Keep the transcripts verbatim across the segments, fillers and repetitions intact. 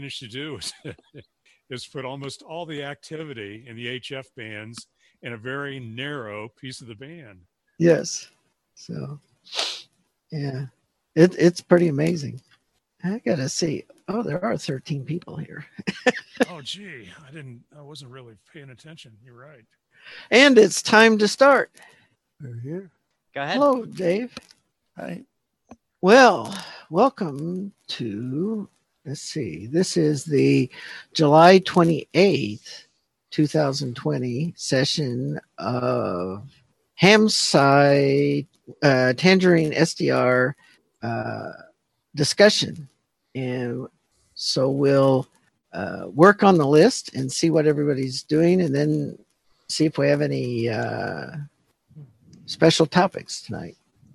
managed to do is, is put almost all the activity in the H F bands in a very narrow piece of the band. Yes. So, yeah, it, it's pretty amazing. I got to see. Oh, there are thirteen people here. Oh, gee, I didn't, I wasn't really paying attention. You're right. And it's time to start. We're here. Go ahead. Hello, Dave. Hi. Well, welcome to, let's see, this is the July twenty-eighth, twenty twenty session of Hamside uh, Tangerine S D R uh, discussion. And so we'll uh, work on the list and see what everybody's doing, and then see if we have any uh, special topics tonight.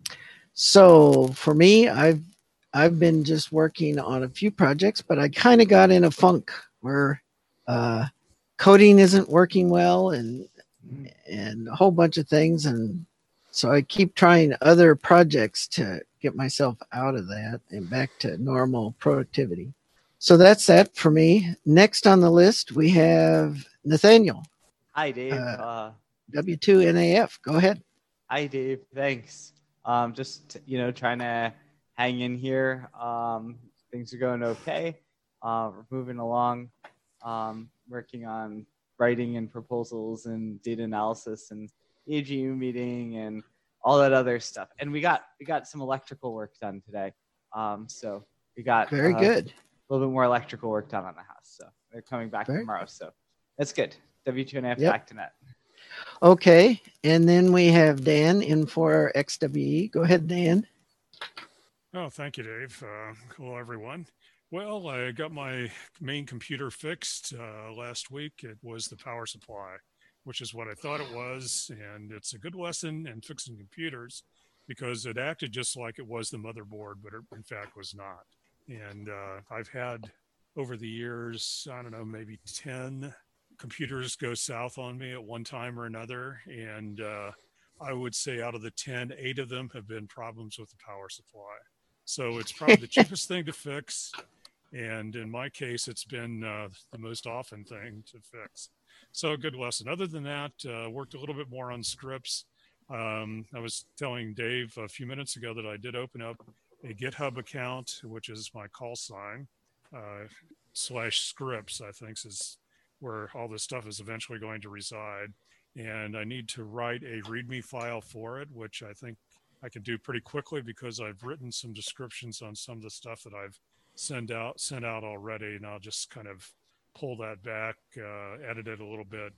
So for me, I've I've been just working on a few projects, but I kind of got in a funk where uh, coding isn't working well, and and a whole bunch of things, and so I keep trying other projects to get myself out of that and back to normal productivity. So that's that for me. Next on the list, we have Nathaniel. Hi, Dave. Uh, Uh, W two N A F. Go ahead. hi, Dave. Thanks. Um, just, you know, trying to hang in here. Um, things are going okay. Uh, we're moving along, um, working on writing and proposals and data analysis and A G U meeting and all that other stuff. And we got we got some electrical work done today. Um, so we got Very uh, good. a little bit more electrical work done on the house. So they're coming back Very tomorrow. So that's good. W two N A F Yep. back to net. Okay, and then we have Dan in for X W E. Go ahead, Dan. Oh, thank you, Dave. Uh, hello, everyone. Well, I got my main computer fixed uh, last week. It was the power supply, which is what I thought it was. And it's a good lesson in fixing computers because it acted just like it was the motherboard, but it in fact was not. And uh, I've had over the years, I don't know, maybe ten computers go south on me at one time or another. And uh, I would say out of the ten, eight of them have been problems with the power supply. So it's probably the cheapest thing to fix. And in my case, it's been uh, the most often thing to fix. So a good lesson. Other than that, uh, worked a little bit more on scripts. Um, I was telling Dave a few minutes ago that I did open up a GitHub account, which is my call sign, uh, slash scripts, I think is where all this stuff is eventually going to reside. And I need to write a README file for it, which I think I can do pretty quickly because I've written some descriptions on some of the stuff that I've sent out sent out already, and I'll just kind of pull that back, uh, edit it a little bit,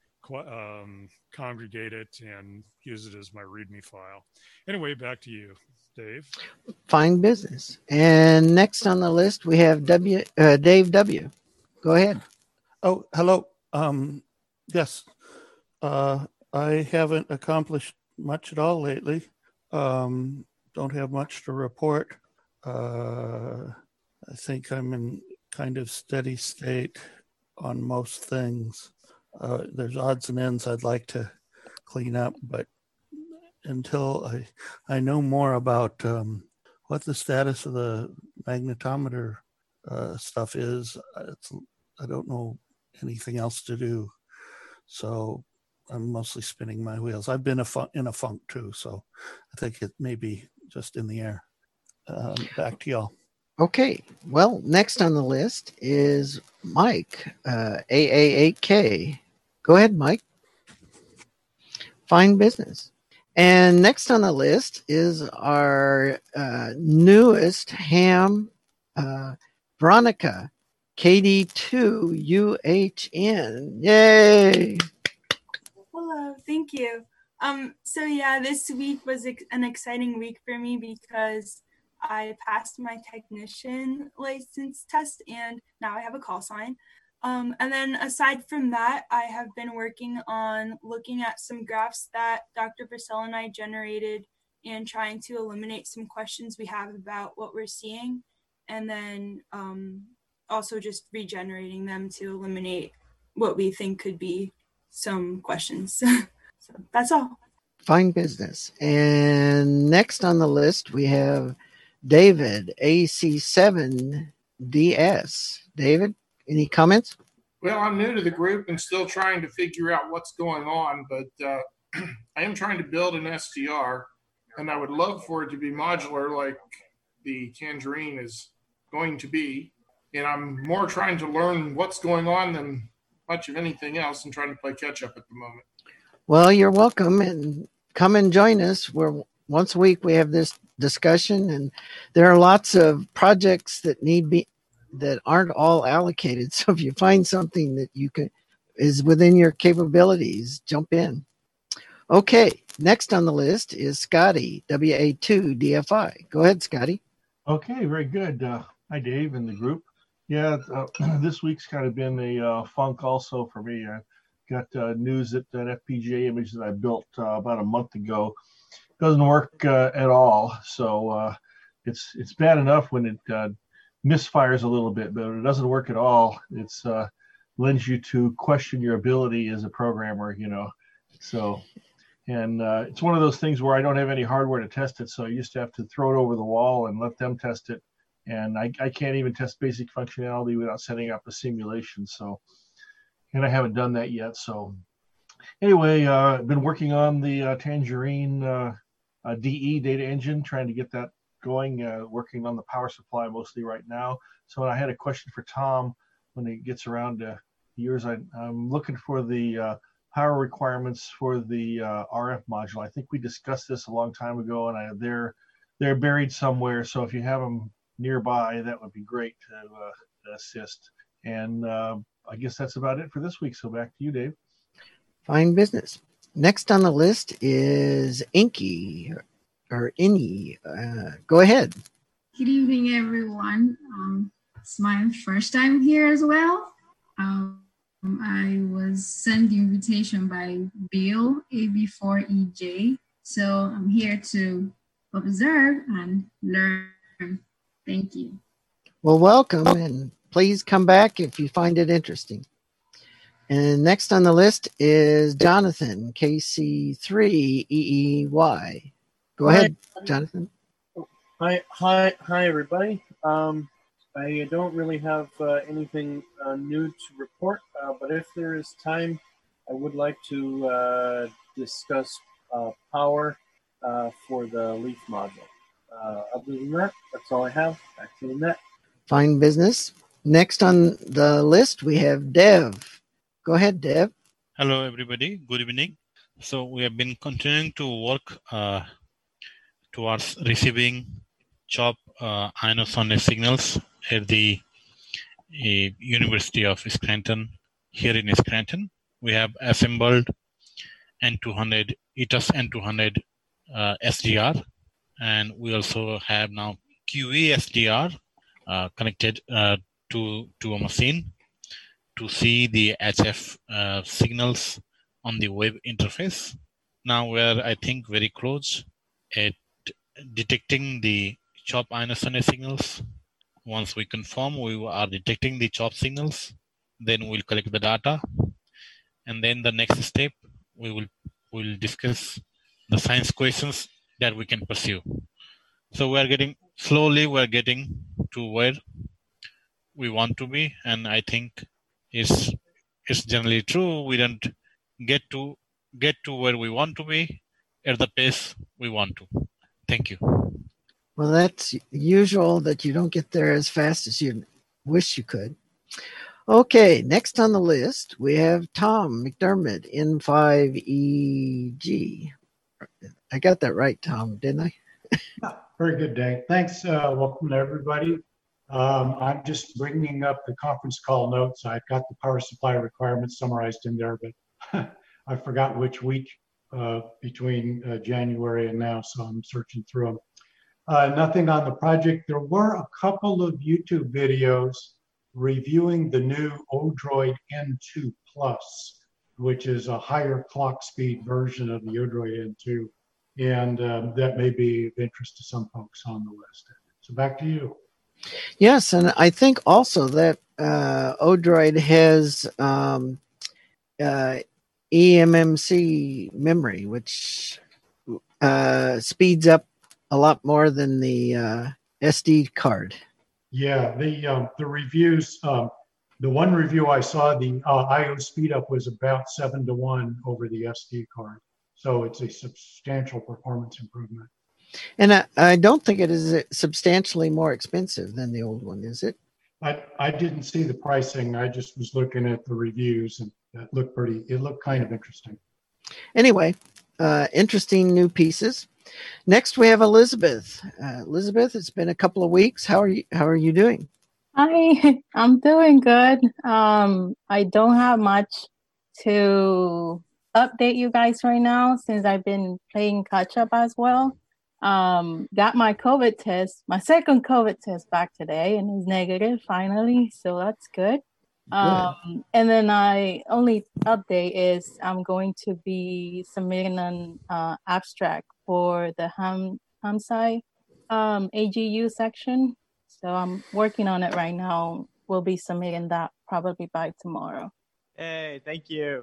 um, congregate it, and use it as my README file. Anyway, back to you, Dave. Fine business. And next on the list, we have W. Uh, Dave W. Go ahead. Oh, hello. Um, yes, uh, I haven't accomplished much at all lately. Um, don't have much to report. Uh, I think I'm in kind of steady state on most things. Uh, there's odds and ends I'd like to clean up, but until I I know more about um, what the status of the magnetometer uh, stuff is, it's, I don't know anything else to do. So I'm mostly spinning my wheels. I've been a fun, in a funk too, so I think it may be just in the air. Um, back to y'all. Okay. Well, next on the list is Mike, uh, A A eight K. Go ahead, Mike. Fine business. And next on the list is our uh, newest ham, uh, Veronica, K D two U H N. Yay! Hello, thank you. Um, so yeah, this week was ex- an exciting week for me because I passed my technician license test and now I have a call sign. Um, and then aside from that, I have been working on looking at some graphs that Doctor Purcell and I generated and trying to eliminate some questions we have about what we're seeing. And then um, also just regenerating them to eliminate what we think could be some questions. So that's all. Fine business. And next on the list, we have David, A C seven D S. David, any comments? Well, I'm new to the group and still trying to figure out what's going on, but uh, I am trying to build an S D R, and I would love for it to be modular like the Tangerine is going to be. And I'm more trying to learn what's going on than much of anything else and trying to play catch up at the moment. Well, you're welcome, and come and join us. We're once a week we have this discussion, and there are lots of projects that need be that aren't all allocated. So if you find something that you can is within your capabilities, jump in. Okay, next on the list is Scotty, W A two D F I. Go ahead, Scotty. Okay, very good. Uh, hi, Dave, and the group. Yeah, uh, this week's kind of been a uh, funk also for me. I got uh, news that that F P G A image that I built uh, about a month ago doesn't work uh, at all. So uh, it's it's bad enough when it uh, misfires a little bit, but it doesn't work at all. It's uh, lends you to question your ability as a programmer, you know. So, and uh, it's one of those things where I don't have any hardware to test it, so I used to have to throw it over the wall and let them test it. And I, I can't even test basic functionality without setting up a simulation. So, and I haven't done that yet. So, anyway, uh, I've been working on the uh, Tangerine uh, uh, D E data engine, trying to get that going. Uh, working on the power supply mostly right now. So, I had a question for Tom when he gets around to yours. I, I'm looking for the uh, power requirements for the uh, R F module. I think we discussed this a long time ago, and I, they're they're buried somewhere. So, if you have them nearby, that would be great to, uh, to assist. And uh, I guess that's about it for this week. So back to you, Dave. Fine business. Next on the list is Inky or Inny. Uh, go ahead. Good evening, everyone. Um, it's my first time here as well. Um, I was sent the invitation by Bill, A B four E J. So I'm here to observe and learn. Thank you. Well, welcome, and please come back if you find it interesting. And next on the list is Jonathan, K C three E E Y. Go Hi. ahead, Jonathan. Hi, hi, hi, everybody. Um, I don't really have uh, anything uh, new to report, uh, but if there is time, I would like to uh, discuss uh, power uh, for the Leaf module. Uh, other than that, that's all I have. Back to the net. Fine business. Next on the list, we have Dev. Go ahead, Dev. Hello, everybody. Good evening. So we have been continuing to work uh, towards receiving CHOP uh, ionosonic signals at the uh, University of Scranton. Here in Scranton, we have assembled N two hundred, E T A S N two hundred uh, S D R. And we also have now Q E S D R uh, connected uh, to, to a machine to see the H F uh, signals on the web interface. Now we're, I think, very close at detecting the CHOP ionosonic signals. Once we confirm we are detecting the CHOP signals, then we'll collect the data. And then the next step, we will we'll discuss the science questions that we can pursue. So we're getting, slowly we're getting to where we want to be. And I think it's, it's generally true. We don't get to get to where we want to be at the pace we want to. Thank you. Well, that's usual that you don't get there as fast as you wish you could. Okay, next on the list, we have Tom McDermott, N five E G. I got that right, Tom, didn't I? Very good, Dave. Thanks. Uh, welcome to everybody. Um, I'm just bringing up the conference call notes. I've got the power supply requirements summarized in there, but I forgot which week uh, between uh, January and now, so I'm searching through them. Uh, nothing on the project. There were a couple of YouTube videos reviewing the new Odroid N two Plus, which is a higher clock speed version of the Odroid N two. And um, that may be of interest to some folks on the list. So back to you. Yes, and I think also that uh, Odroid has um, uh, E M M C memory, which uh, speeds up a lot more than the uh, S D card. Yeah, the um, the reviews. Um, the one review I saw, the uh, I O speed up was about seven to one over the S D card. So it's a substantial performance improvement. And I, I don't think it is substantially more expensive than the old one, is it? I, I didn't see the pricing. I just was looking at the reviews, and it looked pretty, it looked kind of interesting. Anyway, uh, interesting new pieces. Next, we have Elizabeth. Uh, Elizabeth, it's been a couple of weeks. How are you, how are you doing? Hi, I'm doing good. Um, I don't have much to update you guys right now since I've been playing catch up as well. Um, got my COVID test, my second COVID test back today, and it's negative finally, so that's good. Good. Um, and then I only update is I'm going to be submitting an uh, abstract for the Ham Hamsai um, A G U section. So I'm working on it right now. We'll be submitting that probably by tomorrow. Hey, thank you.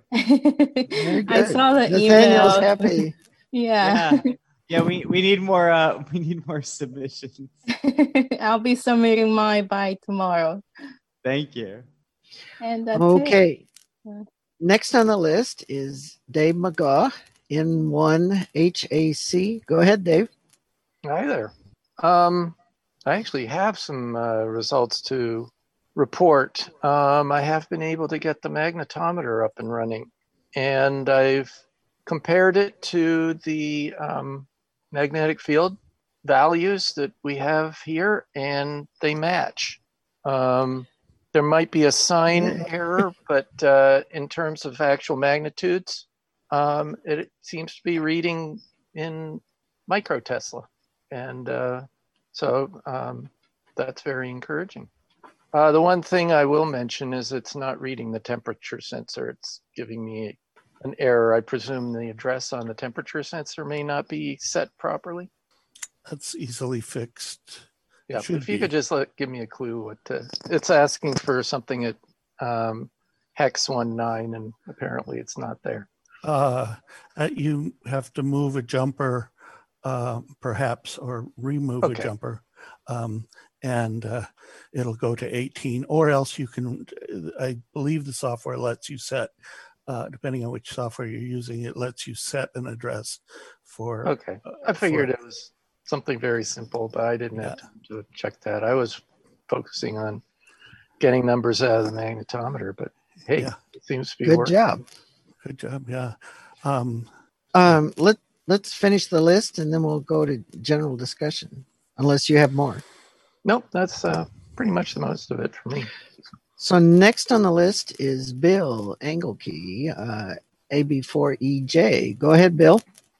I saw the Nathaniel's email. happy. Yeah. Yeah, yeah. We we need more. Uh, we need more submissions. I'll be submitting mine by tomorrow. Thank you. And that's Okay. it. Next on the list is Dave McGaw, N one H A C. Go ahead, Dave. Hi there. Um, I actually have some uh, results to report. Um, I have been able to get the magnetometer up and running, and I've compared it to the um, magnetic field values that we have here, and they match. Um, there might be a sign error, but uh, in terms of actual magnitudes, um, it, it seems to be reading in micro Tesla. And uh, so um, that's very encouraging. Uh, the one thing I will mention is it's not reading the temperature sensor. It's giving me an error. I presume the address on the temperature sensor may not be set properly. That's easily fixed. Yeah, Should if you be. could just let, give me a clue what to, it's asking for something at um, hex one nine, and apparently it's not there. Uh, uh, you have to move a jumper, uh, perhaps, or remove Okay. a jumper, um, and uh, it'll go to eighteen. Or else you can. I believe the software lets you set, uh, depending on which software you're using, it lets you set an address for. Okay, uh, I figured for- it was something very simple, but I didn't Yeah. have time to check that. I was focusing on getting numbers out of the magnetometer, but hey, Yeah. it seems to be Good working. job. Good job. Yeah. Um, Um, let, let's finish the list and then we'll go to general discussion, unless you have more. Nope, that's uh, pretty much the most of it for me. So next on the list is Bill Engelke, uh, A B four E J. Go ahead, Bill.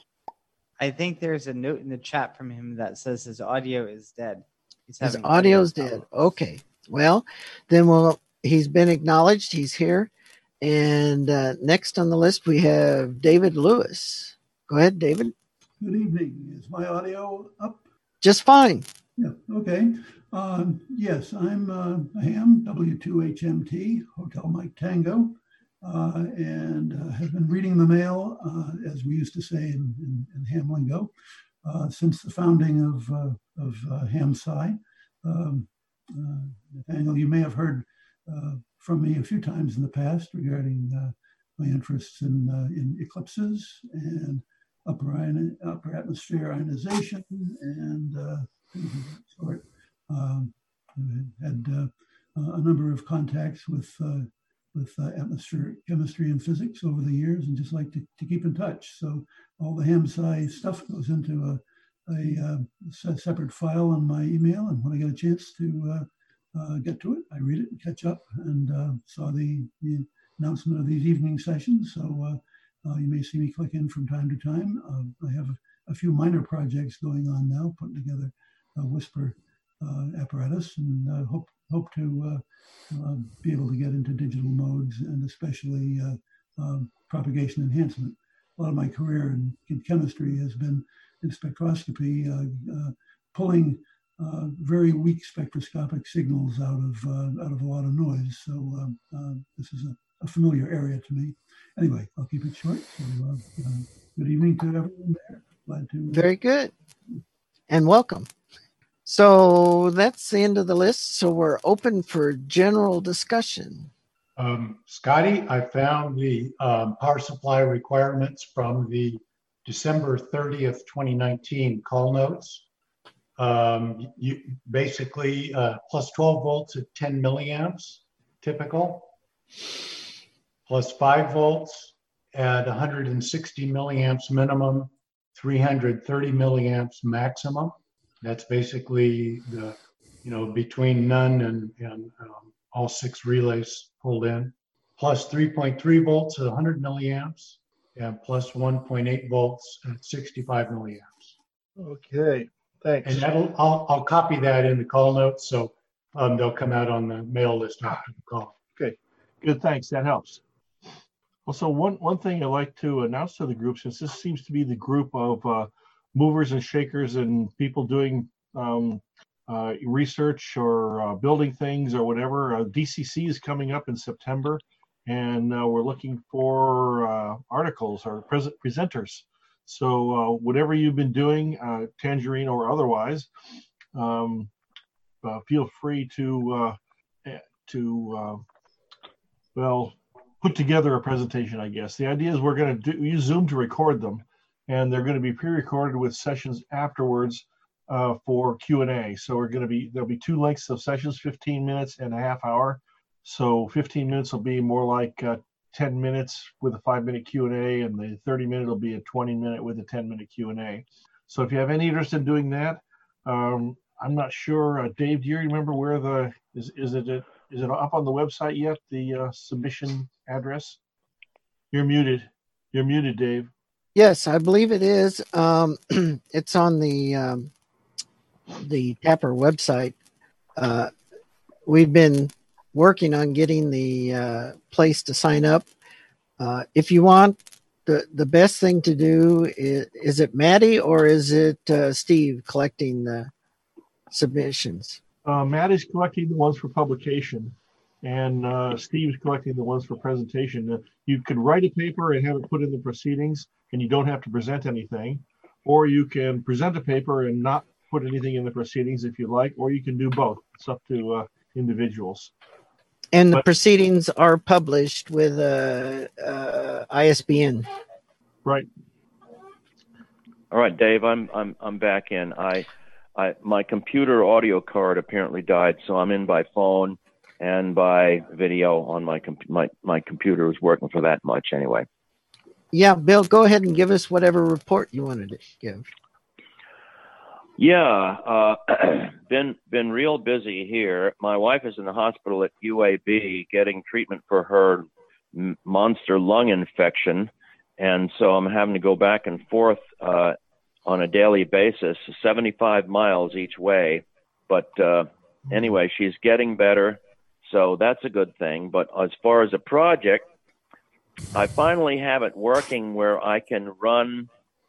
I think there's a note in the chat from him that says his audio is dead. He's His having audio's audio dead. problems. Okay. Well, then we'll, he's been acknowledged. He's here. And uh, next on the list, we have David Lewis. Go ahead, David. Good evening. Is my audio up? Just fine. Yeah, okay. Um, yes, I'm uh, Ham, W two H M T, Hotel Mike Tango, uh, and uh, have been reading the mail, uh, as we used to say in, in, in ham lingo, uh, since the founding of, uh, of uh, HamSci. Um, uh, Nathaniel, you may have heard uh, from me a few times in the past regarding uh, my interests in, uh, in eclipses and upper, ion, upper atmosphere ionization and uh, things of that sort. Um, I've had uh, a number of contacts with uh, with uh, atmospheric chemistry and physics over the years, and just like to, to keep in touch. So all the HamSci stuff goes into a, a, a separate file on my email, and when I get a chance to uh, uh, get to it, I read it and catch up. And uh, saw the, the announcement of these evening sessions, so uh, uh, you may see me click in from time to time. Uh, I have a, a few minor projects going on now, putting together a WhisPR uh, apparatus, and uh, hope hope to uh, uh, be able to get into digital modes, and especially uh, um, propagation enhancement. A lot of my career in, in chemistry has been in spectroscopy, uh, uh, pulling uh, very weak spectroscopic signals out of uh, out of a lot of noise. So um, uh, this is a, a familiar area to me. Anyway, I'll keep it short. So uh, uh, good evening to everyone there. Glad to. Very good. And welcome. So that's the end of the list. So we're open for general discussion. Um, Scotty, I found the um, power supply requirements from the December thirtieth, twenty nineteen call notes. Um, you basically uh, plus twelve volts at ten milliamps, typical, plus five volts at one hundred sixty milliamps minimum, three hundred thirty milliamps maximum. That's basically the, you know, between none and, and um, all six relays pulled in, plus three point three volts at one hundred milliamps, and plus one point eight volts at sixty-five milliamps. Okay, thanks. And that'll, I'll, I'll copy that in the call notes, so um, they'll come out on the mail list after the call. Okay, good, thanks, that helps. Also, one, one thing I'd like to announce to the group, since this seems to be the group of uh, movers and shakers and people doing um, uh, research or uh, building things or whatever, uh, D C C is coming up in September, and uh, we're looking for uh, articles or pres presenters. So uh, whatever you've been doing, uh, Tangerine or otherwise, um, uh, feel free to, uh, to uh, well, put together a presentation, I guess. The idea is we're going to do, use Zoom to record them, and they're going to be pre-recorded with sessions afterwards uh, for Q and A. So we're going to be, there'll be two lengths of sessions, fifteen minutes and a half hour. So fifteen minutes will be more like uh, ten minutes with a five minute Q and A, and the thirty minute will be a twenty minute with a ten minute Q and A. So if you have any interest in doing that, um, I'm not sure, uh, Dave, do you remember where the, is, is it, a, is it up on the website yet, the uh, submission address? You're muted. You're muted, Dave. Yes, I believe it is. Um, it's on the um, the Tapper website. Uh, we've been working on getting the uh, place to sign up. Uh, if you want, the the best thing to do is, is it Maddie or is it uh, Steve collecting the submissions? Uh, Matt is collecting the ones for publication, and uh, Steve's collecting the ones for presentation. Uh, you could write a paper and have it put in the proceedings, and you don't have to present anything. Or you can present a paper and not put anything in the proceedings if you like, or you can do both. It's up to uh, individuals. And the But- proceedings are published with a uh, uh, I S B N. Right. All right, Dave, I'm I'm I'm back in. I I my computer audio card apparently died, so I'm in by phone and by video on my comp my my computer is working for that much anyway. Yeah, Bill, go ahead and give us whatever report you wanted to give. Yeah, uh, been been real busy here. My wife is in the hospital at U A B getting treatment for her m monster lung infection, and so I'm having to go back and forth uh, on a daily basis, seventy-five miles each way. But uh, anyway, she's getting better, so that's a good thing. But as far as a project, I finally have it working where I can run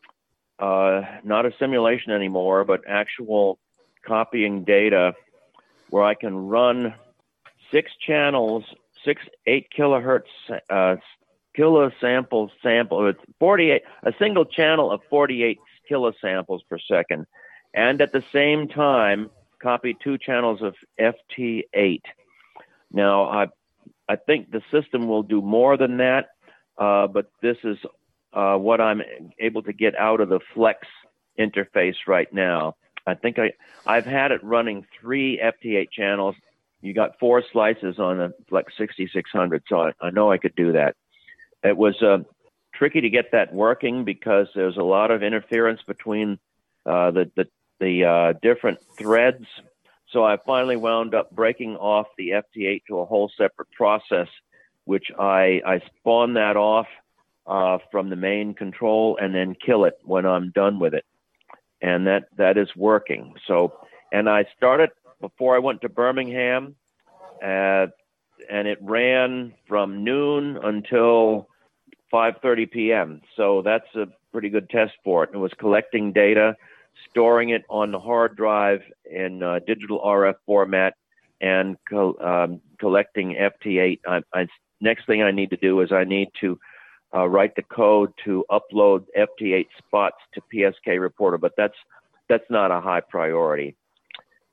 uh, not a simulation anymore, but actual copying data where I can run six channels, six eight kilohertz uh, kilosample sample. It's forty-eight, a single channel of forty-eight kilosamples per second, and at the same time copy two channels of F T eight. Now, I I think the system will do more than that. Uh, but this is uh, what I'm able to get out of the Flex interface right now. I think I, I've had it running three F T eight channels. You got four slices on a Flex sixty-six hundred, so I, I know I could do that. It was uh, tricky to get that working because there's a lot of interference between uh, the, the, the uh, different threads. So I finally wound up breaking off the F T eight to a whole separate process, which I, I spawn that off uh, from the main control and then kill it when I'm done with it. And that, that is working. So, and I started before I went to Birmingham, uh, and it ran from noon until five thirty p m So that's a pretty good test for it. It was collecting data, storing it on the hard drive in uh, digital R F format, and co um, collecting F T eight. I, I Next thing I need to do is I need to uh, write the code to upload F T eight spots to P S K Reporter, but that's that's not a high priority.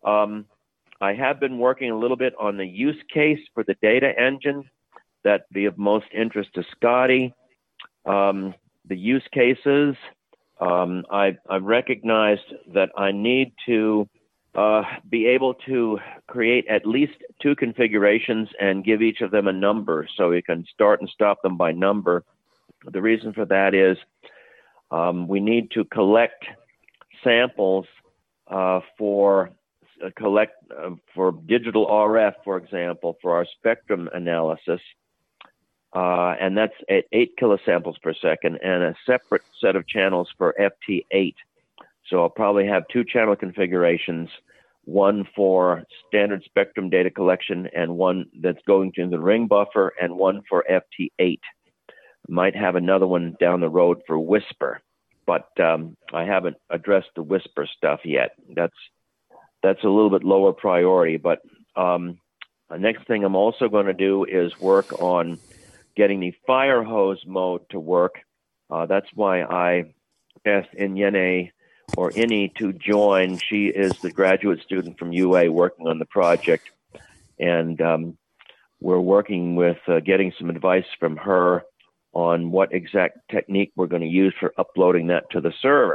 Um, I have been working a little bit on the use case for the data engine that be of most interest to Scotty. Um, the use cases, um, I, I recognized that I need to uh, be able to create at least two configurations and give each of them a number so you can start and stop them by number. The reason for that is um, we need to collect samples uh, for uh, collect uh, for digital R F, for example, for our spectrum analysis. Uh, and that's at eight kilosamples per second, and a separate set of channels for F T eight. So I'll probably have two channel configurations, one for standard spectrum data collection and one that's going to the ring buffer, and one for F T eight. Might have another one down the road for Whisper, but um, I haven't addressed the Whisper stuff yet. That's that's a little bit lower priority. But um, the next thing I'm also going to do is work on getting the fire hose mode to work. Uh, that's why I asked Inyene or Inni to join. She is the graduate student from U A working on the project, and um, we're working with uh, getting some advice from her on what exact technique we're going to use for uploading that to the server.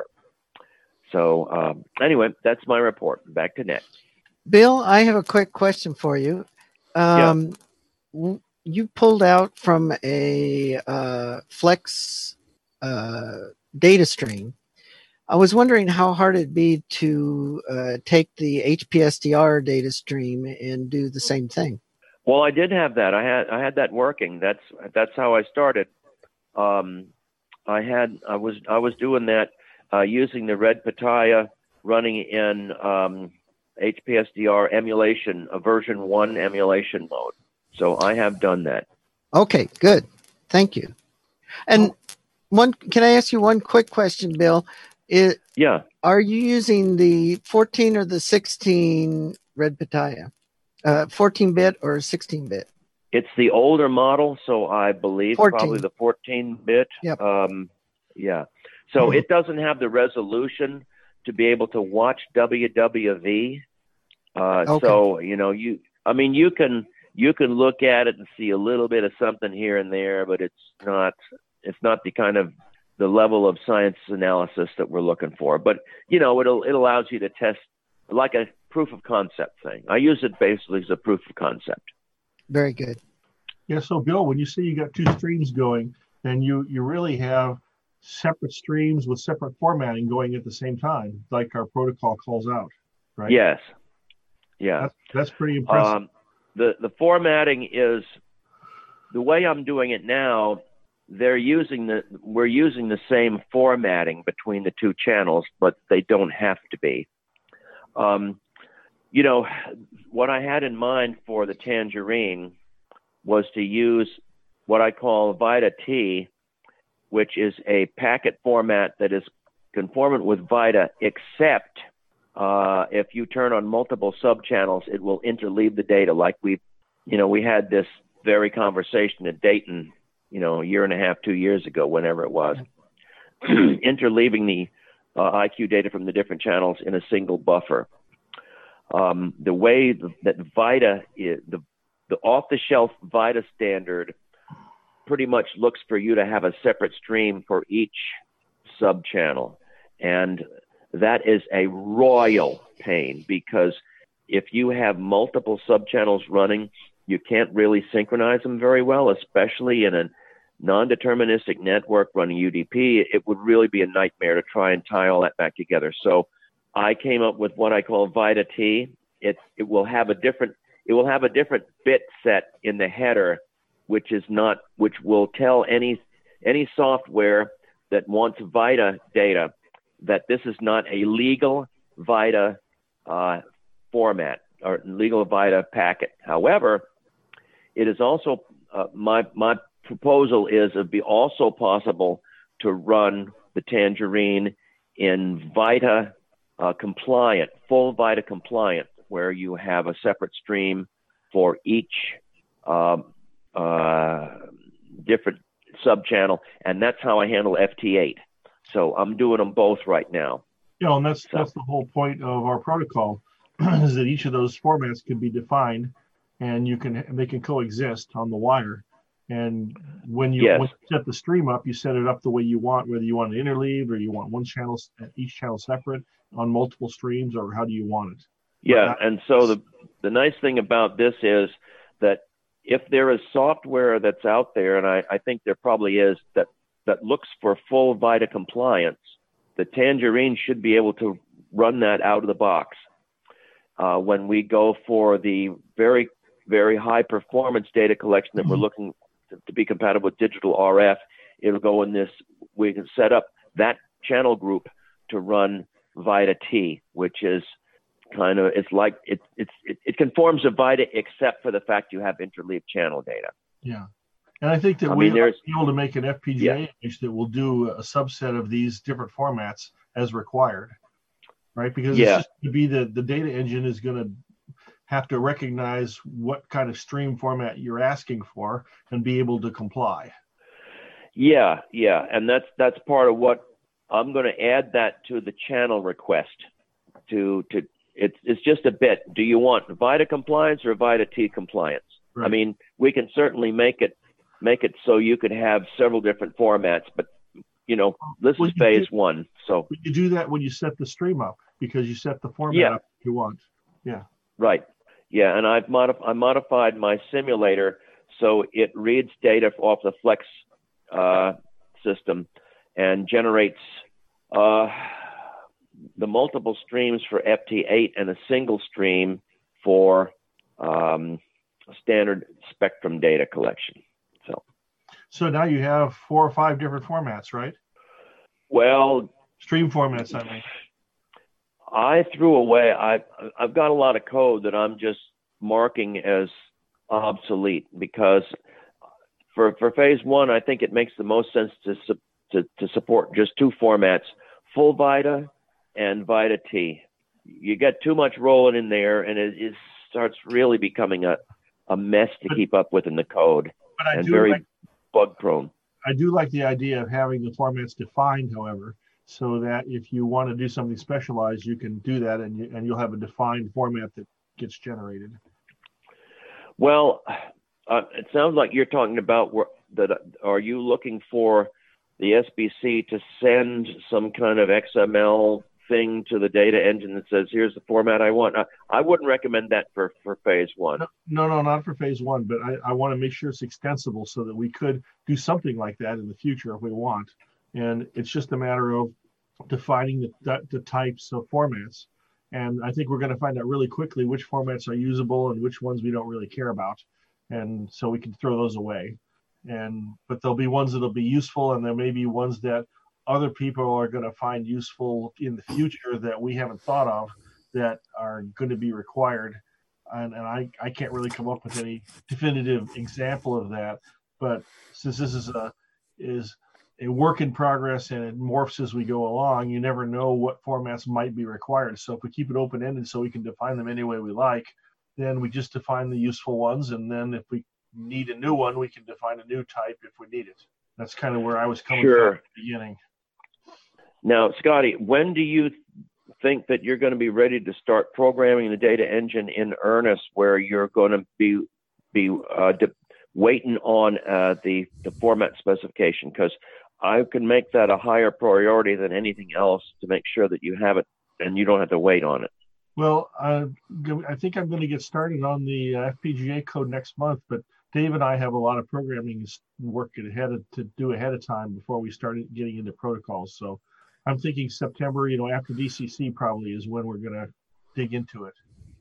So um, anyway, that's my report. Back to Ned. Bill, I have a quick question for you. Um, yeah. You pulled out from a uh, Flex uh, data stream. I was wondering how hard it'd be to uh, take the H P S D R data stream and do the same thing. Well, I did have that. I had I had that working. That's that's how I started. Um, I had I was I was doing that uh, using the Red Pitaya, running in um, H P S D R emulation, a version one emulation mode. So I have done that. Okay, good. Thank you. And one, can I ask you one quick question, Bill? It, yeah. Are you using the fourteen or the sixteen Red Pitaya? Uh, fourteen bit or sixteen bit? It's the older model, so I believe fourteen. Probably the fourteen bit. Yep. Um, yeah. So mm-hmm. It doesn't have the resolution to be able to watch W W V. Uh, okay. So, you know, you, I mean, you can, you can look at it and see a little bit of something here and there, but it's not, it's not the kind of the level of science analysis that we're looking for. But, you know, it'll, it allows you to test like a proof of concept thing. I use it basically as a proof of concept. Very good. Yeah. So Bill, when you say you got two streams going, then you, you really have separate streams with separate formatting going at the same time, like our protocol calls out, right? Yes. Yeah. That's, that's pretty impressive. Um, the, the formatting is the way I'm doing it now. They're using the, we're using the same formatting between the two channels, but they don't have to be. Um, you know, what I had in mind for the Tangerine was to use what I call VITA T, which is a packet format that is conformant with VITA, except uh, if you turn on multiple subchannels, it will interleave the data. Like we, you know, we had this very conversation at Dayton, you know, a year and a half, two years ago, whenever it was, interleaving the uh, I Q data from the different channels in a single buffer. Um, the way that VITA is, the, the off-the-shelf VITA standard pretty much looks for you to have a separate stream for each subchannel. And that is a royal pain, because if you have multiple subchannels running, you can't really synchronize them very well, especially in a non-deterministic network running U D P. It would really be a nightmare to try and tie all that back together. So I came up with what I call VITA T. It, it will have a different, it will have a different bit set in the header, which is not, which will tell any, any software that wants VITA data that this is not a legal VITA uh, format or legal VITA packet. However, it is also, uh, my, my proposal is it'd be also possible to run the Tangerine in VITA uh, compliant, full VITA compliant, where you have a separate stream for each uh, uh, different subchannel, and that's how I handle F T eight. So I'm doing them both right now. Yeah, and that's so. that's the whole point of our protocol. is that each of those formats can be defined, and you can they can coexist on the wire. And when you, Yes. when you set the stream up, you set it up the way you want, whether you want an interleave or you want one channel, each channel separate on multiple streams, or how do you want it? Yeah, and so the the nice thing about this is that if there is software that's out there, and I, I think there probably is, that that looks for full VIDA compliance, the Tangerine should be able to run that out of the box. Uh, when we go for the very, very high performance data collection that we're looking to, to be compatible with digital R F, it'll go in this, we can set up that channel group to run VIDA T, which is kind of, it's like, it, it's, it, it conforms to VIDA except for the fact you have interleave channel data. Yeah. And I think that I we mean, will there's- be able to make an F P G A Yeah. image that will do a subset of these different formats as required, right? Because Yeah. it's just to be the, the data engine is going to have to recognize what kind of stream format you're asking for and be able to comply. Yeah, yeah, and that's that's part of what I'm going to add that to the channel request. To to it's it's just a bit. Do you want VIDA compliance or VIDA T compliance? I Right. mean, we can certainly make it make it so you could have several different formats, but you know, this Well, is you phase do- one. So You do that when you set the stream up because you set the format Yeah. up you want. Yeah. right, yeah, and I've modif- I modified my simulator so it reads data off the Flex uh, system and generates uh, the multiple streams for F T eight and a single stream for um, standard spectrum data collection. So, So now you have four or five different formats, right? well, Stream formats, I mean. I threw away. I I've got a lot of code that I'm just marking as obsolete because for for phase one, I think it makes the most sense to su- to to support just two formats: full VIDA and VIDA T. You get too much rolling in there, and it, it starts really becoming a a mess to keep up with in the code, But I and do very like- bug prone. I do like the idea of having the formats defined, however, so that if you want to do something specialized, you can do that, and you, and you'll have a defined format that gets generated. Well, uh, it sounds like you're talking about where, that. Are you looking for the S B C to send some kind of X M L thing to the data engine that says, "Here's the format I want"? I, I wouldn't recommend that for for phase one. No, no, not for phase one, but I, I want to make sure it's extensible so that we could do something like that in the future if we want. And it's just a matter of defining the, the, the types of formats. And I think we're going to find out really quickly which formats are usable and which ones we don't really care about. And so we can throw those away. And but there'll be ones that'll be useful, and there may be ones that other people are going to find useful in the future that we haven't thought of that are going to be required. And, and I, I can't really come up with any definitive example of that. But since this is a is a work in progress and it morphs as we go along, you never know what formats might be required. So if we keep it open-ended so we can define them any way we like, then we just define the useful ones. And then if we need a new one, we can define a new type if we need it. That's kind of where I was coming Sure. from at the beginning. Now, Scotty, when do you think that you're going to be ready to start programming the data engine in earnest, where you're going to be be uh, de- waiting on uh, the the format specification? Because I can make that a higher priority than anything else to make sure that you have it and you don't have to wait on it. Well, uh, I think I'm going to get started on the uh, F P G A code next month, but Dave and I have a lot of programming work ahead of, to do ahead of time before we started getting into protocols. So I'm thinking September, you know, after D C C probably is when we're going to dig into it.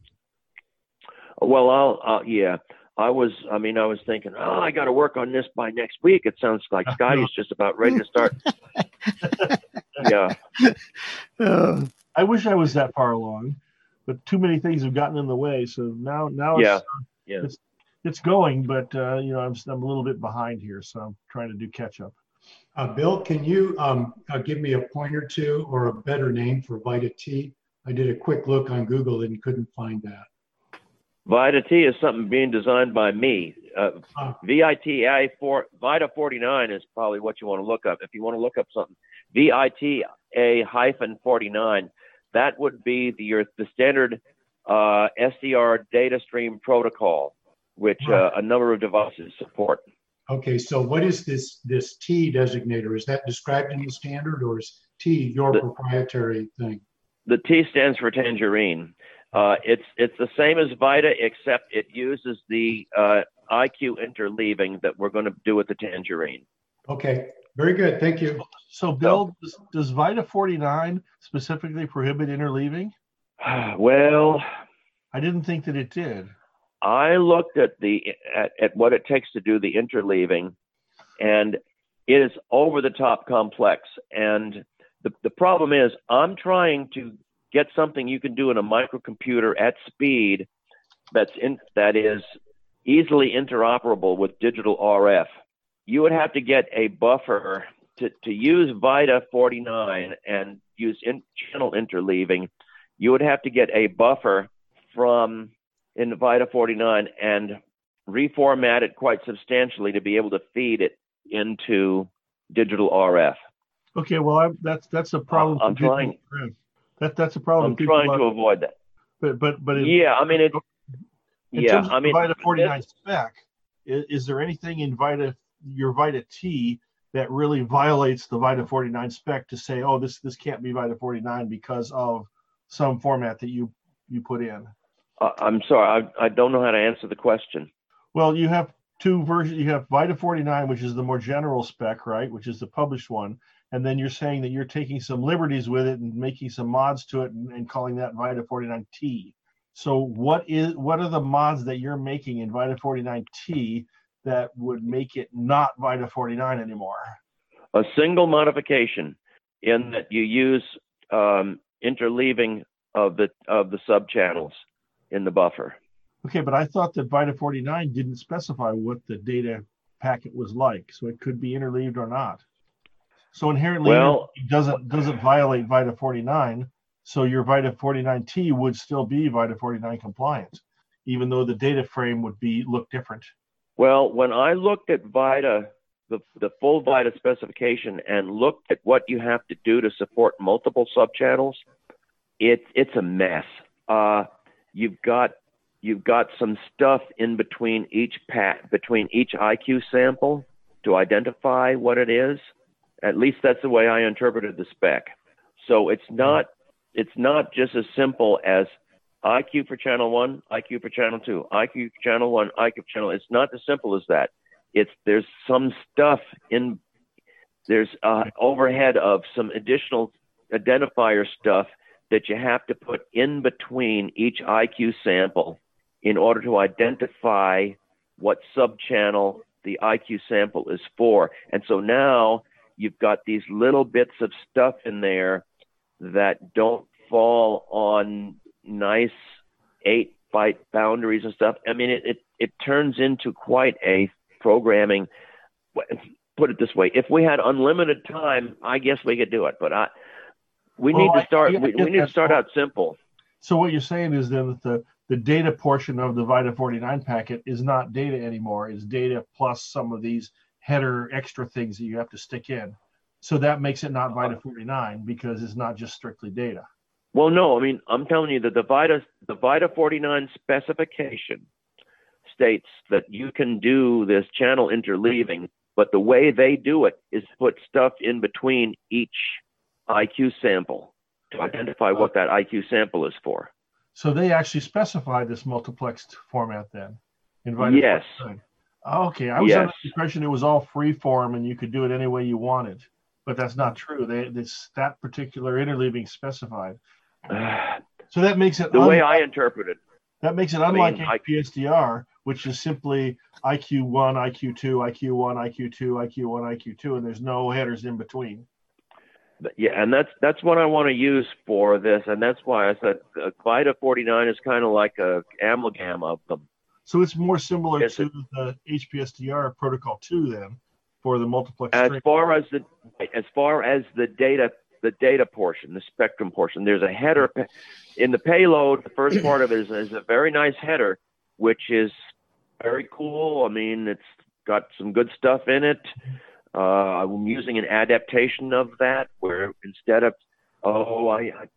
Well, I'll, uh, yeah, I was, I mean, I was thinking, oh, I got to work on this by next week. It sounds like Scotty's just about ready to start. Yeah. Oh, I wish I was that far along, but too many things have gotten in the way. So now, now Yeah. it's, uh, Yeah. it's, it's going, but uh, you know, I'm, I'm a little bit behind here. So I'm trying to do catch up. Uh, Bill, can you um, uh, give me a point or two or a better name for VIDA T? I did a quick look on Google and couldn't find that. VIDA T is something being designed by me. Uh, V I T A for VIDA forty-nine is probably what you want to look up. If you want to look up something, V I T A hyphen forty-nine, that would be the, your, the standard uh, S D R data stream protocol, which uh, a number of devices support. Okay, so what is this this T designator? Is that described in the standard, or is T your The- proprietary thing? The T stands for tangerine. Uh, it's it's the same as VITA, except it uses the uh, I Q interleaving that we're going to do with the tangerine. Okay, very good. Thank you. So, Bill, does, does VITA forty-nine specifically prohibit interleaving? Well, I didn't think that it did. I looked at the at, at what it takes to do the interleaving, and it is over the top complex. And the the problem is, I'm trying to get something you can do in a microcomputer at speed that's in that is easily interoperable with digital R F. You would have to get a buffer to, to use VITA forty-nine and use in, channel interleaving. You would have to get a buffer from in VITA forty-nine and reformat it quite substantially to be able to feed it into digital R F. Okay, well, I, that's that's a problem. I'm for digital trying- R F. That that's a problem. I'm People trying are- to avoid that. But but but in, Yeah, I mean it. in Yeah, terms of I mean the VITA forty-nine this- spec, is, is there anything in VITA your VITA T that really violates the VITA forty-nine spec to say, oh, this this can't be VITA forty-nine because of some format that you you put in? Uh, I'm sorry, I, I don't know how to answer the question. Well, you have two versions. You have VITA forty-nine, which is the more general spec, right, which is the published one. And then you're saying that you're taking some liberties with it and making some mods to it and, and calling that VITA forty-nine T. So what is what are the mods that you're making in VITA forty-nine T that would make it not VITA forty-nine anymore? A single modification in that you use um, interleaving of the of the subchannels in the buffer. Okay, but I thought that VITA forty-nine didn't specify what the data packet was like, so it could be interleaved or not. So inherently, Well- it doesn't doesn't violate VITA forty-nine. So your VITA forty-nine T would still be VITA forty-nine compliant, even though the data frame would be look different. Well, when I looked at VITA, the, the full VITA specification, and looked at what you have to do to support multiple subchannels, it, it's a mess. Uh, you've got you've got some stuff in between each pat between each I Q sample to identify what it is. At least that's the way I interpreted the spec. So it's not it's not just as simple as I Q for channel one, I Q for channel two, I Q for channel one, I Q for channel. It's not as simple as that. It's there's some stuff in there's uh, overhead of some additional identifier stuff that you have to put in between each I Q sample in order to identify what subchannel the I Q sample is for. And so now you've got these little bits of stuff in there that don't fall on nice eight byte boundaries and stuff. I mean, it, it, it turns into quite a programming. Put it this way: if we had unlimited time, I guess we could do it. But I, we Well, need I- to start. I we, get we need that. to start out simple. So what you're saying is then that the the data portion of the VITA forty-nine packet is not data anymore. It's data plus some of these header extra things that you have to stick in. So that makes it not VITA forty-nine because it's not just strictly data. Well, no, I mean, I'm telling you that the VITA the VITA forty-nine specification states that you can do this channel interleaving, but the way they do it is put stuff in between each I Q sample to identify what that I Q sample is for. So they actually specify this multiplexed format then in VITA Yes. forty-nine. Okay, I was Yes. under the impression it was all free form and you could do it any way you wanted, but that's not true. They this that particular interleaving specified. So that makes it The way unlike- I interpret it. that makes it I mean, unlike I- H P S D R, which is simply I Q one, I Q two, I Q one, I Q two, I Q one, I Q two, and there's no headers in between. But yeah, and that's that's what I want to use for this, and that's why I said uh, VITA forty-nine is kind of like a amalgam of them. So it's more similar Yes, to it- the H P S D R protocol two then for the multiplex As string. far as the as far as the data the data portion, the spectrum portion, there's a header pa- in the payload. The first part of it is, is a very nice header, which is very cool. I mean, it's got some good stuff in it. Uh, I'm using an adaptation of that where instead of, oh, I,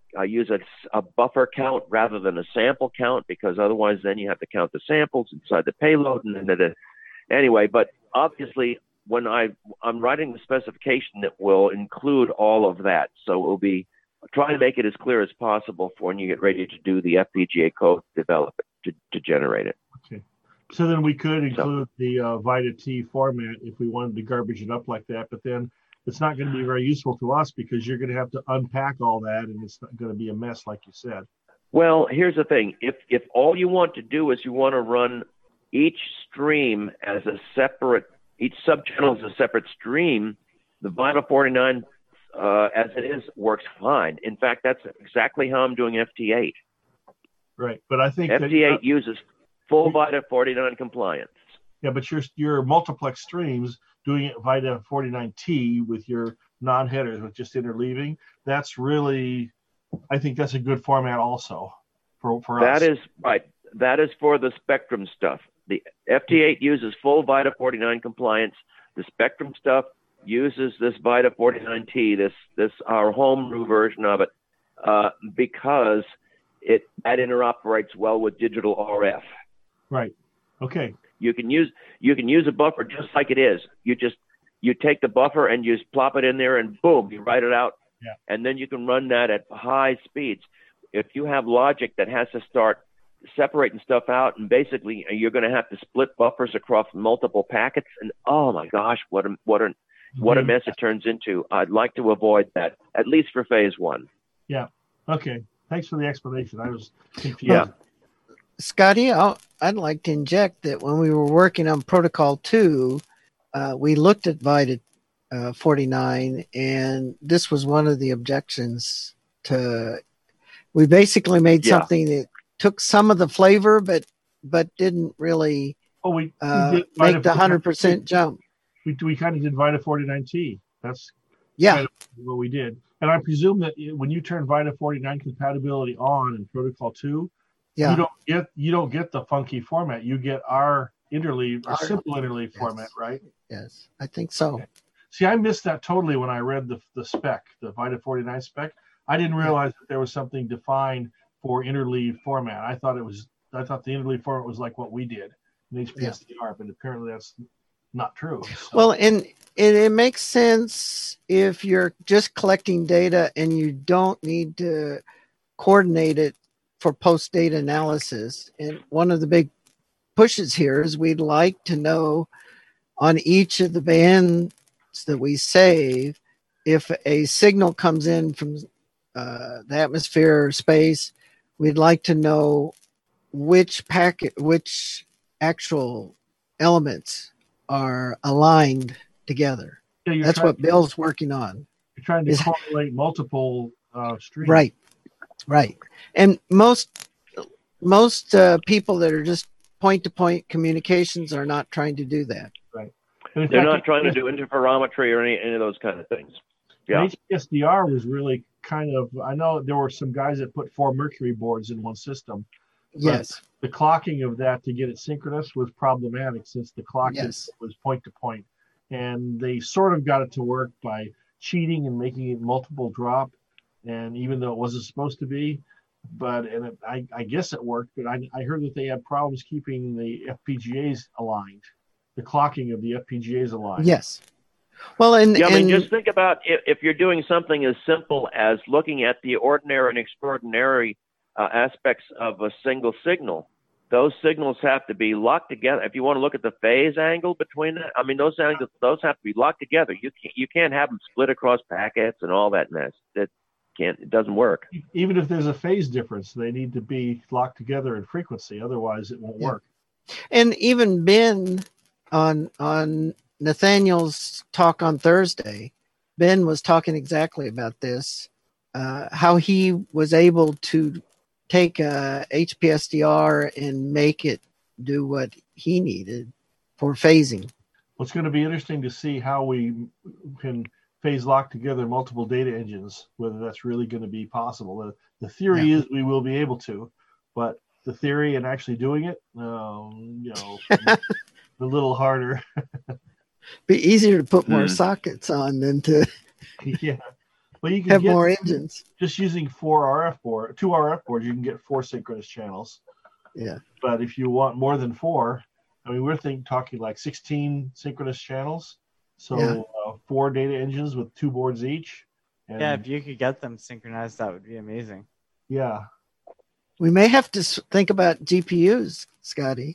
I use a, a buffer count rather than a sample count, because otherwise then you have to count the samples inside the payload. And then the, anyway, but obviously when I, I'm writing the specification that will include all of that. So it will be try to make it as clear as possible for when you get ready to do the F P G A code development to, to generate it. Okay. So then we could include the uh, VITA-T format if we wanted to garbage it up like that, but then it's not going to be very useful to us because you're going to have to unpack all that and it's not going to be a mess, like you said. Well, here's the thing. If, if all you want to do is you want to run each stream as a separate, each subchannel is a separate stream, the VITA forty-nine uh, as it is works fine. In fact, that's exactly how I'm doing F T eight. Right, but I think F T eight that, uh, uses full VITA forty-nine compliance. Yeah, but your your multiplex streams doing it VITA forty-nine T with your non-headers with just interleaving, that's really, I think that's a good format also for, for us. That is right. That is for the Spectrum stuff. The F T eight uses full VITA forty-nine compliance. The Spectrum stuff uses this VITA forty-nine T, this this our homebrew version of it, uh, because it that interoperates well with digital R F. Right. Okay. You can use you can use a buffer just like it is. You just you take the buffer and you just plop it in there and boom, you write it out. Yeah. And then you can run that at high speeds. If you have logic that has to start separating stuff out, and basically you're going to have to split buffers across multiple packets, and oh my gosh, what a what a what a mess it turns into. I'd like to avoid that, at least for phase one. Yeah. Okay. Thanks for the explanation. I was confused. Yeah. Scotty, I'll, I'd like to inject that when we were working on Protocol two, uh, we looked at VITA uh, forty-nine, and this was one of the objections to. We basically made Yeah. something that took some of the flavor, but but didn't really Oh, we, uh, we did make VITA the one hundred percent jump. We, we kind of did VITA forty-nine T. That's Yeah. kind of what we did. And I presume that when you turn VITA forty-nine compatibility on in Protocol two, Yeah. you don't get you don't get the funky format. You get our interleave, our Our- simple interleave yes. format, right? Yes, I think so. See, I missed that totally when I read the the spec, the VITA forty-nine spec. I didn't realize that there was something defined for interleave format. I thought it was I thought the interleave format was like what we did in H P S D R, but apparently that's not true. So- Well, and it, it makes sense if you're just collecting data and you don't need to coordinate it for post data analysis. And one of the big pushes here is we'd like to know on each of the bands that we save, if a signal comes in from uh, the atmosphere or space, we'd like to know which packet, which actual elements are aligned together. Yeah, you're That's trying- what Bill's working on. You're trying to is- correlate multiple uh, streams. Right, right. And most most uh, people that are just point-to-point communications are not trying to do that. Right. And in They're fact, not trying to do interferometry or any, any of those kind of things. Yeah. H P S D R was really kind of, I know there were some guys that put four Mercury boards in one system. but Yes. The clocking of that to get it synchronous was problematic since the clock Yes. was point to point. And they sort of got it to work by cheating and making it multiple drop. And even though it wasn't supposed to be, but and it, I, I guess it worked, but I, I heard that they had problems keeping the F P G As aligned, the clocking of the F P G As aligned. Yes. Well, and, Yeah, I mean, and just think about if, if you're doing something as simple as looking at the ordinary and extraordinary uh, aspects of a single signal. Those signals have to be locked together. If you want to look at the phase angle between that, I mean, those angles, those have to be locked together. You can't, you can't have them split across packets and all that mess. That can't, it doesn't work. Even if there's a phase difference, they need to be locked together in frequency. Otherwise, it won't Yeah. work. and even Ben on on Nathaniel's talk on Thursday, Ben was talking exactly about this, uh, how he was able to take a H P S D R and make it do what he needed for phasing. Well, it's going to be interesting to see how we can phase lock together multiple data engines, whether that's really going to be possible. The, the theory Yeah. is we will be able to, but the theory and actually doing it, um, you know, a little harder. Be easier to put more Hmm. sockets on than to. Yeah. Well, you can have get, more engines. Just using four R F board, two R F boards, you can get four synchronous channels. Yeah. But if you want more than four, I mean, we're thinking talking like sixteen synchronous channels. So Yeah. uh, four data engines with two boards each. And Yeah, if you could get them synchronized, that would be amazing. yeah. We may have to s- think about G P Us, Scotty.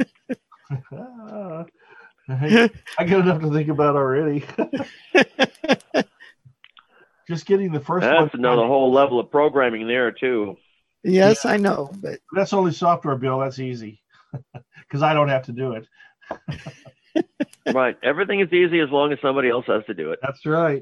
I, I got enough to think about already. Just getting the first one. That's another whole level of programming there too. Yes, I know, but That's only software, Bill. That's easy because I don't have to do it. Right. Everything is easy as long as somebody else has to do it. That's right.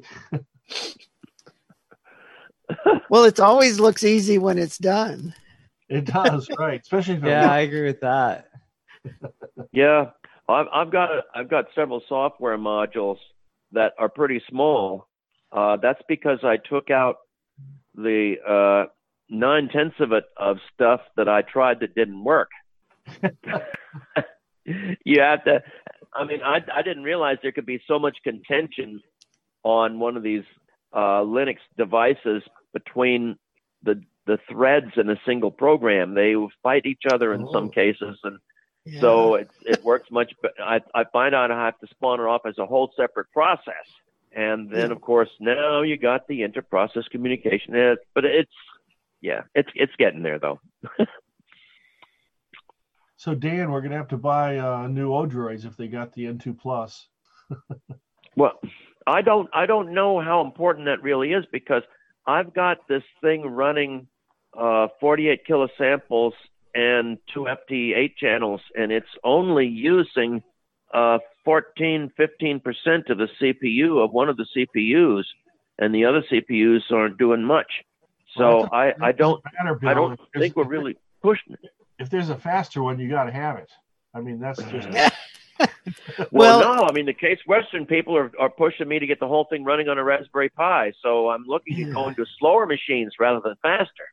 well, it always looks easy when it's done. It does, right? Especially if it Yeah, works. I agree with that. Yeah, I've, I've got a, I've got several software modules that are pretty small. Uh, that's because I took out the uh, nine tenths of it of stuff that I tried that didn't work. You have to. I mean, I I didn't realize there could be so much contention on one of these uh, Linux devices between the the threads in a single program. They fight each other in Oh. some cases, and Yeah. so it it works much. But I I find out I have to spawn it off as a whole separate process, and then Yeah. of course now you got the inter-process communication. It, but it's yeah, it's it's getting there though. So Dan, we're gonna have to buy uh, new Odroids if they got the N two Plus. Well, I don't I don't know how important that really is because I've got this thing running uh, forty-eight kilosamples and two F T eight channels, and it's only using uh, fourteen, fifteen percent of the C P U of one of the C P Us, and the other C P Us aren't doing much. So Well, that I, doesn't- I that don't doesn't matter, I Bill. don't If there's- think we're really pushing it. If there's a faster one, you got to have it. I mean, that's just. Well, Well- no, I mean the Case Western people are, are pushing me to get the whole thing running on a Raspberry Pi, so I'm looking at going to slower machines rather than faster.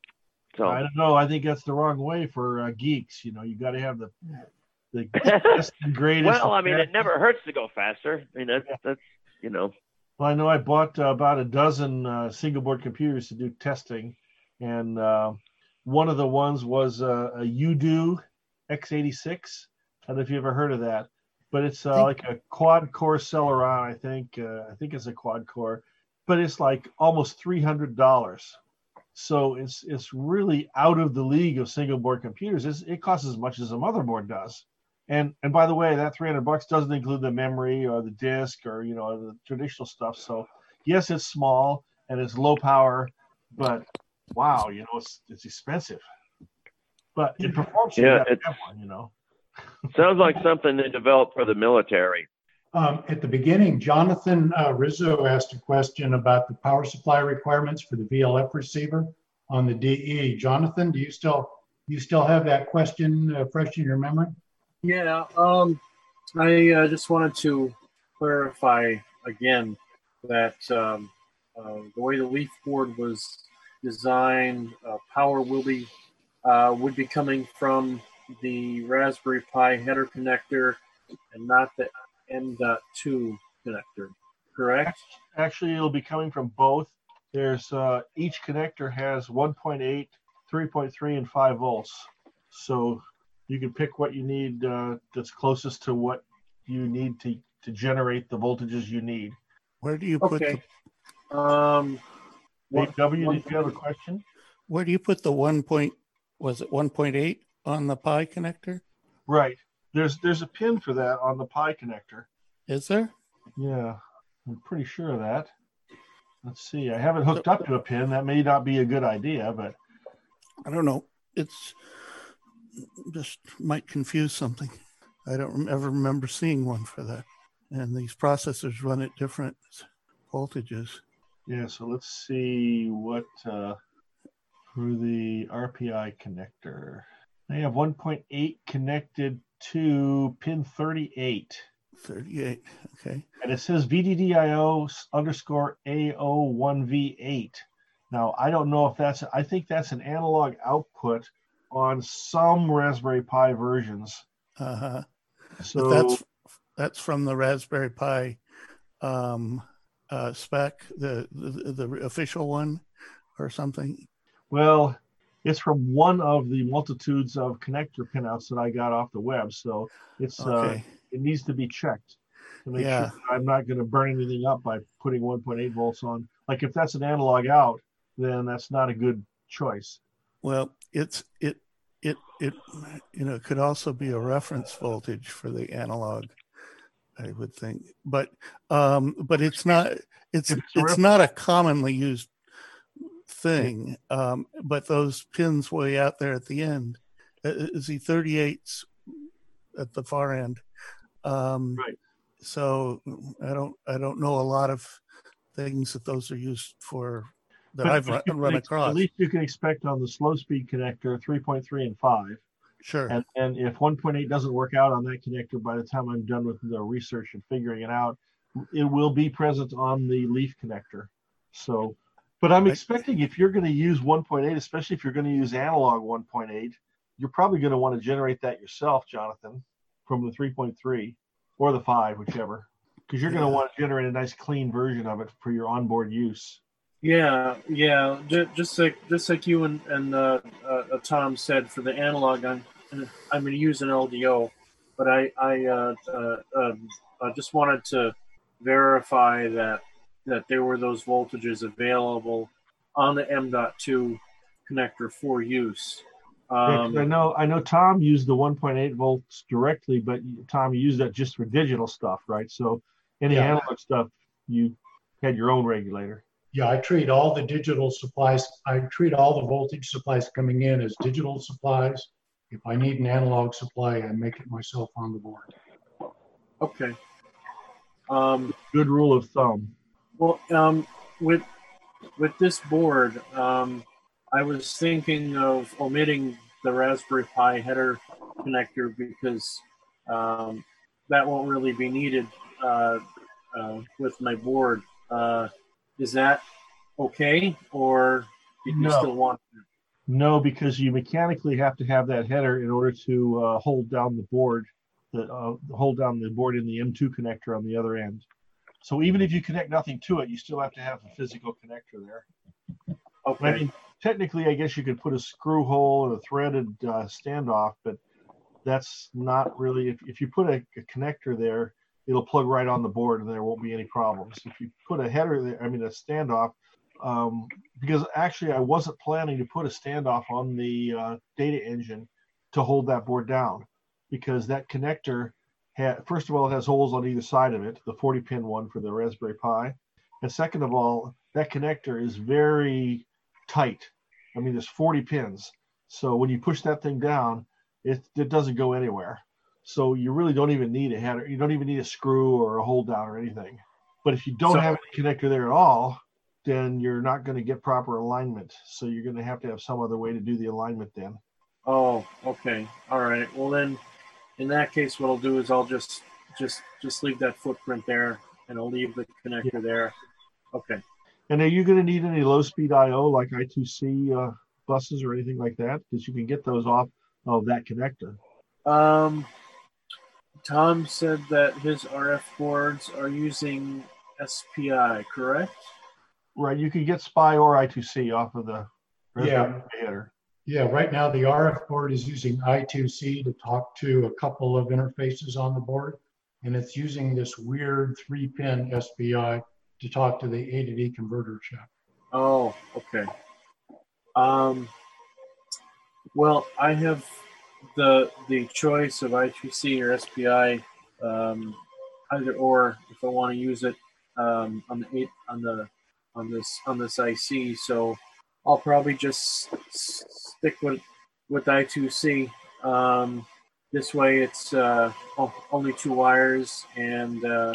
So I don't know. I think that's the wrong way for uh, geeks. You know, you got to have the the best and greatest. well, I mean it never hurts to go faster. I mean that's that's you know. Well, I know I bought uh, about a dozen uh, single board computers to do testing, and uh, one of the ones was uh, a Udo X eighty-six. I don't know if you ever heard of that, but it's uh, like a quad core Celeron. I think uh, I think it's a quad core, but it's like almost three hundred dollars. So it's it's really out of the league of single board computers. It's, it costs as much as a motherboard does. And and by the way, that three hundred bucks doesn't include the memory or the disk or you know the traditional stuff. So yes, it's small and it's low power, but wow, you know it's it's expensive. But it performs. So you Yeah, gotta it's- have one, you know. Sounds like something they developed for the military. Um, at the beginning, Jonathan uh, Rizzo asked a question about the power supply requirements for the V L F receiver on the D E. Jonathan, do you still you still have that question uh, fresh in your memory? Yeah, um, I uh, just wanted to clarify again that um, uh, the way the Leaf board was designed, uh, power will be uh, would be coming from the Raspberry Pi header connector and not the M dot two connector, correct? Actually, it'll be coming from both. There's uh, each connector has one point eight, three point three, and five volts. So you can pick what you need uh, that's closest to what you need to, to generate the voltages you need. Where do you put Okay. the, Um, Dave W, one- did you have a question? where do you put the one point, was it one point eight on the Pi connector? Right. There's there's a pin for that on the Pi connector. Is there? Yeah, I'm pretty sure of that. Let's see. I haven't hooked up to a pin. That may not be a good idea, but I don't know. It's just might confuse something. I don't rem- ever remember seeing one for that. And these processors run at different voltages. yeah. So let's see what uh, for the R P I connector. They have one point eight connected to pin thirty-eight. thirty-eight. Okay. And it says V D D I O underscore A O one V eight. Now, I don't know if that's, I think that's an analog output on some Raspberry Pi versions. Uh-huh. So But that's that's from the Raspberry Pi um, uh, spec, the, the the official one, or something? Well, it's from one of the multitudes of connector pinouts that I got off the web, so it's Okay. uh, it needs to be checked to make Yeah. sure that I'm not going to burn anything up by putting one point eight volts on. Like if that's an analog out, then that's not a good choice. Well, it's it it it you know could also be a reference voltage for the analog, I would think, but um, but it's not it's If it's a it's ref- not a commonly used thing. Um, but those pins way out there at the end, uh, is the thirty-eights at the far end. Um, right. So I don't I don't know a lot of things that those are used for that But I've run, you can run ex- across. At least you can expect on the slow speed connector three point three and five. Sure. And, and if one point eight doesn't work out on that connector by the time I'm done with the research and figuring it out, it will be present on the leaf connector. So, but I'm expecting if you're going to use one point eight, especially if you're going to use analog one point eight, you're probably going to want to generate that yourself, Jonathan, from the three point three or the five, whichever, because you're going to Yeah. want to generate a nice clean version of it for your onboard use. Yeah, yeah. Just, just like just like you and and uh, uh, Tom said, for the analog, I'm I'm going to use an L D O, but I I uh, uh, um, I just wanted to verify that that there were those voltages available on the M dot two connector for use. Yeah, 'cause I Um, know I know Tom used the one point eight volts directly, but you- Tom, you used that just for digital stuff, right? So any Yeah. analog stuff, you had your own regulator. Yeah, I treat all the digital supplies, I treat all the voltage supplies coming in as digital supplies. If I need an analog supply, I make it myself on the board. okay. Um, Good rule of thumb. Well, um, with with this board, um, I was thinking of omitting the Raspberry Pi header connector because um, that won't really be needed uh, uh, with my board. Uh, is that okay, or do you No. still want it? No, because you mechanically have to have that header in order to uh, hold down the board, the uh, hold down the board in the M two connector on the other end. So even if you connect nothing to it, you still have to have a physical connector there. Okay. I mean, technically, I guess you could put a screw hole and a threaded uh, standoff, but that's not really. If, if you put a, a connector there, it'll plug right on the board, and there won't be any problems. If you put a header there, I mean a standoff, um, because actually I wasn't planning to put a standoff on the uh, data engine to hold that board down, because that connector had, first of all, it has holes on either side of it, the forty pin one for the Raspberry Pi, and second of all, that connector is very tight. I mean, there's forty pins, so when you push that thing down, it it doesn't go anywhere. So you really don't even need a header. You don't even need a screw or a hold down or anything. But if you don't So- have any connector there at all, then you're not going to get proper alignment. So you're going to have to have some other way to do the alignment then. Oh, okay. All right. Well, then, in that case, what I'll do is I'll just just just leave that footprint there, and I'll leave the connector there. Okay. And are you going to need any low speed I O like I two C uh, buses or anything like that? Because you can get those off of that connector. Um, Tom said that his R F boards are using S P I, correct? Right. You can get S P I or I two C off of the Raspberry Yeah. Pi header. Yeah, right now the R F board is using I two C to talk to a couple of interfaces on the board, and it's using this weird three pin S P I to talk to the A to D converter chip. Oh, okay. Um, well, I have the the choice of I two C or S P I, um, either or, if I want to use it um, on the eight on the on this on this I C. So I'll probably just s- stick with with I two C. Um, this way, it's uh, o- only two wires, and uh,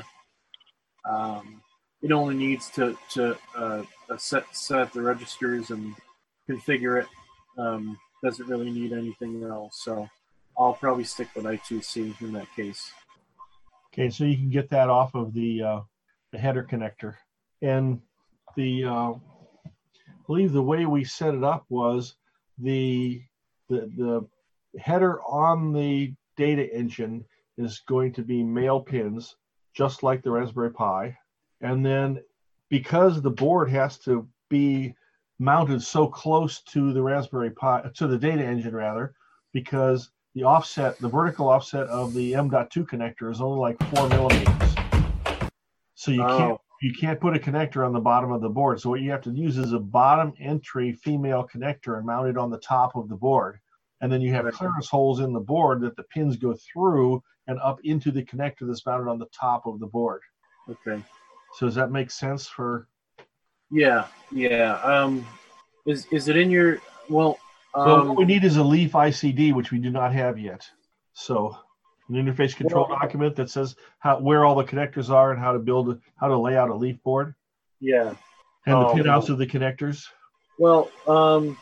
um, it only needs to to uh, uh, set set the registers and configure it. Um, doesn't really need anything else, so I'll probably stick with I two C in that case. Okay, so you can get that off of the uh, the header connector, and the uh, I believe the way we set it up was the the the header on the data engine is going to be male pins, just like the Raspberry Pi, and then because the board has to be mounted so close to the Raspberry Pi, to the data engine rather, because the offset, the vertical offset of the M dot two connector is only like four millimeters. So you Oh. can't you can't put a connector on the bottom of the board. So what you have to use is a bottom entry female connector and mount it on the top of the board. And then you have clearance holes in the board that the pins go through and up into the connector that's mounted on the top of the board. Okay. So does that make sense for? Yeah, yeah. Um, is is it in your well? Um, Well, what we need is a Leaf I C D, which we do not have yet. So an interface control Well- document that says how where all the connectors are and how to build, how to lay out a Leaf board Yeah. and the Oh, pin outs well- of the connectors. Well, um,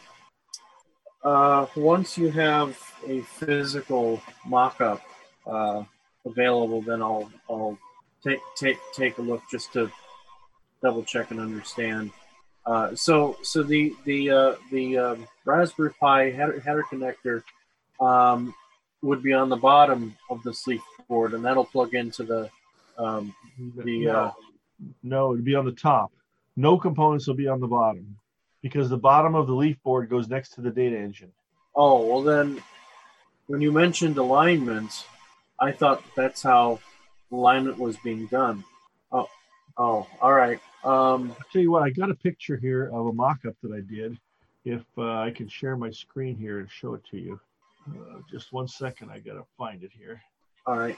uh, once you have a physical mock-up uh, available, then I'll I'll take take take a look just to double check and understand. Uh, so so the the uh, the um, Raspberry Pi header, header connector um, would be on the bottom of the Leaf board, and that'll plug into the um, the. no, Uh, no, it'd be on the top. No components will be on the bottom because the bottom of the Leaf board goes next to the data engine. Oh, well then, when you mentioned alignment, I thought that's how alignment was being done. Oh, oh, all right. Um, I'll tell you what, I got a picture here of a mock-up that I did. If uh, I can share my screen here and show it to you. Uh, just one second, I gotta find it here. all right.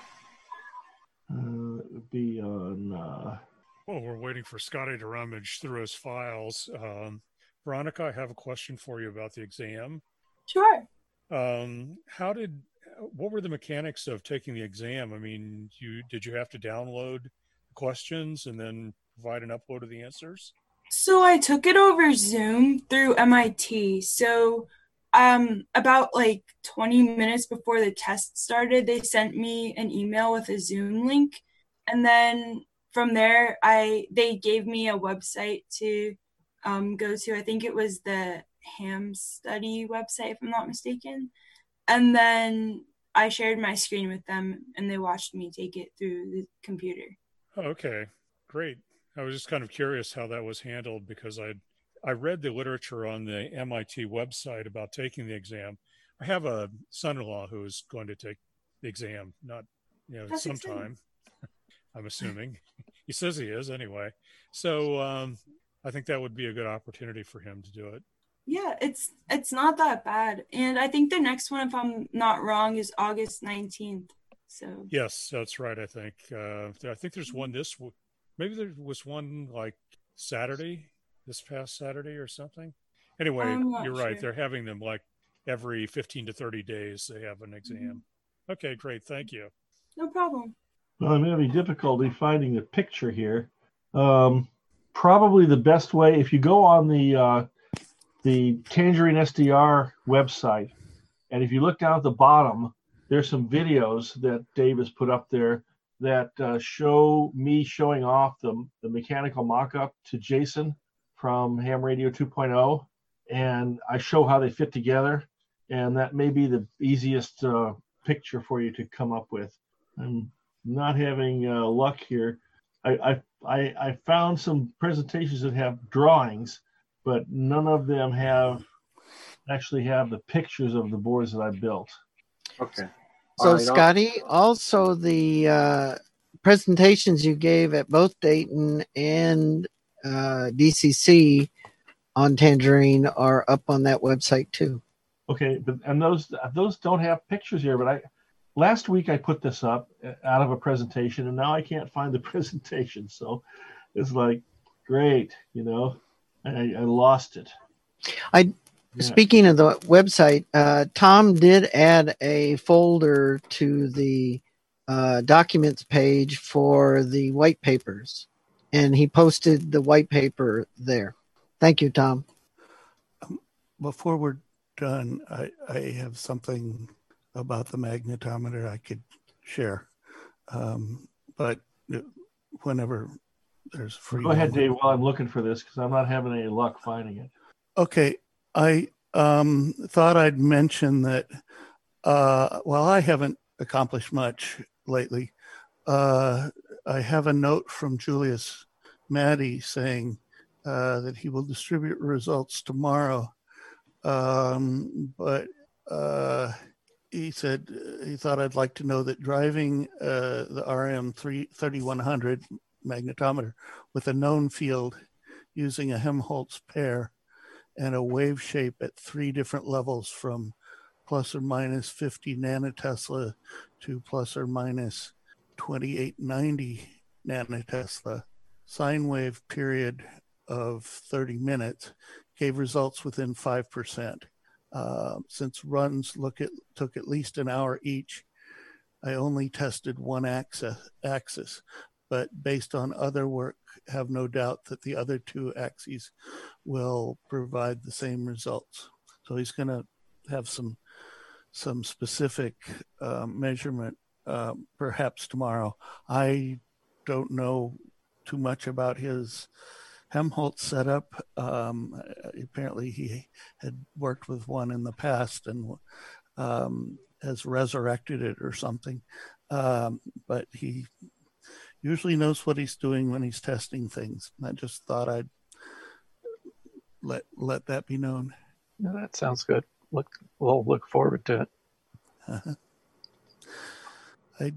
Uh, it would be on. Uh, Well, we're waiting for Scotty to rummage through his files. Um, Veronica, I have a question for you about the exam. Sure. Um, how did, what were the mechanics of taking the exam? I mean, you did you have to download questions and then provide an upload of the answers? So I took it over Zoom through M I T. So um about like twenty minutes before the test started, they sent me an email with a Zoom link. And then from there, I they gave me a website to um, go to. I think it was the Ham Study website, if I'm not mistaken. And then I shared my screen with them, and they watched me take it through the computer. Oh, okay, great. I was just kind of curious how that was handled because I I read the literature on the M I T website about taking the exam. I have a son-in-law who is going to take the exam, not you know That's exciting. sometime. I'm assuming he says he is anyway. So um, I think that would be a good opportunity for him to do it. Yeah, it's it's not that bad. And I think the next one, if I'm not wrong, is August nineteenth. So Yes, that's right. I think uh, I think there's one this w- maybe there was one like Saturday, this past Saturday or something. Anyway, I'm not you're right. sure. They're having them like every fifteen to thirty days. They have an exam. Okay, great. Thank you. no problem. well, I'm having difficulty finding the picture here. Um, probably the best way, if you go on the uh, the Tangerine S D R website, and if you look down at the bottom, there's some videos that Dave has put up there that uh, show me showing off the, the mechanical mock-up to Jason from Ham Radio two point oh, and I show how they fit together, and that may be the easiest uh, picture for you to come up with. I'm not having uh, luck here. I, I I I found some presentations that have drawings, but none of them have actually have the pictures of the boards that I built. Okay. So, All right, I'll- Scotty, also the uh, presentations you gave at both Dayton and uh, D C C on Tangerine are up on that website too. Okay, but and those those don't have pictures here. But I last week I put this up out of a presentation, and now I can't find the presentation. So it's like, great, you know, I, I lost it. I Yeah. Speaking of the website, uh, Tom did add a folder to the uh, documents page for the white papers, and he posted the white paper there. Thank you, Tom. Before we're done, I, I have something about the magnetometer I could share. Um, but whenever there's free. Go ahead, moment. Dave, while I'm looking for this because I'm not having any luck finding it. Okay. I um, thought I'd mention that uh, while I haven't accomplished much lately, uh, I have a note from Julius Maddie saying uh, that he will distribute results tomorrow. Um, but uh, he said he thought I'd like to know that driving uh, the R M thirty-one hundred magnetometer with a known field using a Helmholtz pair and a wave shape at three different levels from plus or minus fifty nanotesla to plus or minus twenty-eight ninety nanotesla, sine wave period of thirty minutes, gave results within five percent. Uh, since runs look at, took at least an hour each, I only tested one axis, axis, but based on other work, have no doubt that the other two axes will provide the same results. So he's going to have some some specific uh, measurement uh, perhaps tomorrow. I don't know too much about his Helmholtz setup. Um, apparently he had worked with one in the past and um, has resurrected it or something. Um, but he usually knows what he's doing when he's testing things. I just thought I'd let let that be known. Yeah, that sounds good. Look, we'll look forward to it. Uh-huh. I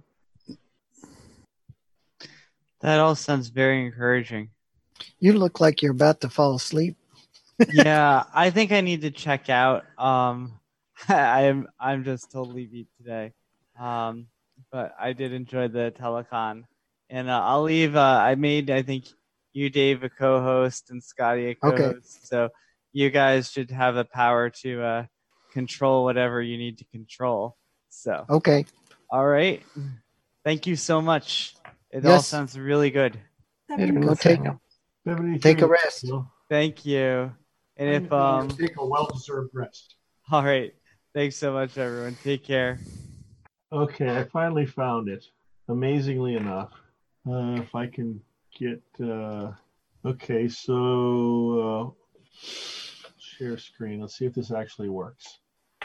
That all sounds very encouraging. You look like you're about to fall asleep. Yeah, I think I need to check out. Um, I am I'm just totally beat today. Um, but I did enjoy the telecon, and uh, I'll leave. Uh, I made I think you, Dave, a co-host, and Scotty a co-host. Okay. So you guys should have the power to uh, control whatever you need to control. So Okay. all right. Thank you so much. It all Yes. sounds really good. Go take take a rest. Thank you. And if um Take a well-deserved rest. all right. Thanks so much, everyone. Take care. Okay, I finally found it. Amazingly enough, uh, if I can get. Uh, okay, so uh, share screen. Let's see if this actually works.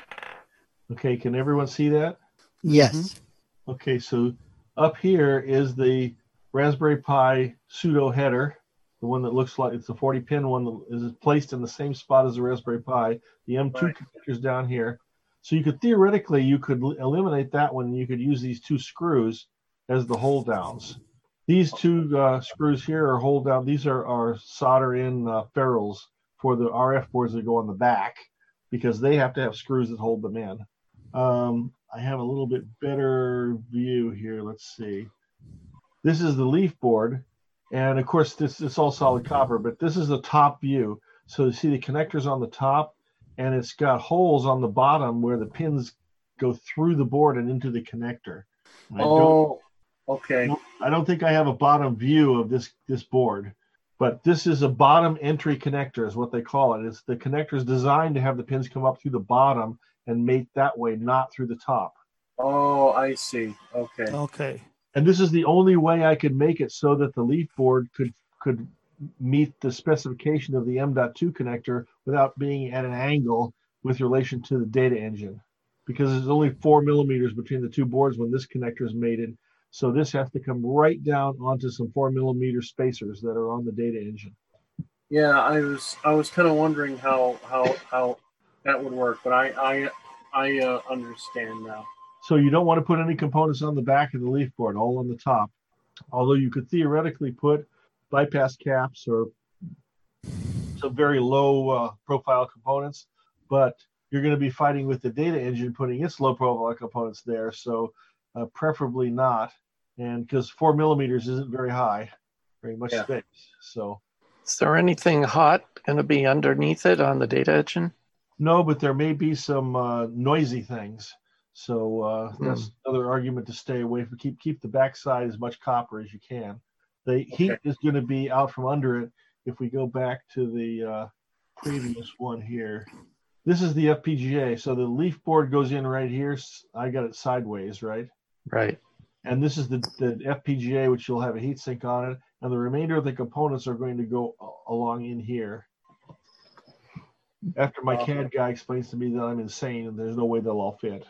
Okay, can everyone see that? Yes. Okay, so up here is the Raspberry Pi pseudo header, the one that looks like it's a forty pin one that is placed in the same spot as the Raspberry Pi. The M two Right. connectors down here. So you could theoretically you could l- eliminate that one. And you could use these two screws as the hold downs. These two uh, screws here are hold down. These are, are solder in uh, ferrules for the R F boards that go on the back because they have to have screws that hold them in. Um, I have a little bit better view here. Let's see. This is the leaf board. And of course, this is all solid copper, but this is the top view. So you see the connectors on the top, and it's got holes on the bottom where the pins go through the board and into the connector. I don't- Oh, okay. I don't think I have a bottom view of this, this board, but this is a bottom entry connector is what they call it. It's the connector is designed to have the pins come up through the bottom and mate that way, not through the top. Oh, I see. Okay. Okay. And this is the only way I could make it so that the leaf board could could meet the specification of the M dot two connector without being at an angle with relation to the data engine. Because there's only four millimeters between the two boards when this connector is mated. So this has to come right down onto some four millimeter spacers that are on the data engine. Yeah, I was I was kind of wondering how how how that would work, but I I I uh, understand now. So you don't want to put any components on the back of the leaf board, all on the top. Although you could theoretically put bypass caps or some very low uh, profile components, but you're going to be fighting with the data engine putting its low profile components there. So uh, preferably not. And because four millimeters isn't very high, very much Yeah. space. So Is there anything hot going to be underneath it on the data engine? no, but there may be some uh, noisy things. So uh, that's another argument to stay away from. Keep keep the backside as much copper as you can. The heat is going to be out from under it. If we go back to the uh, previous one here, this is the F P G A. So the leaf board goes in right here. S- I got it sideways, right? Right. And this is the, the F P G A, which will have a heat sink on it. And the remainder of the components are going to go a- along in here. After my C A D guy explains to me that I'm insane and there's no way they'll all fit.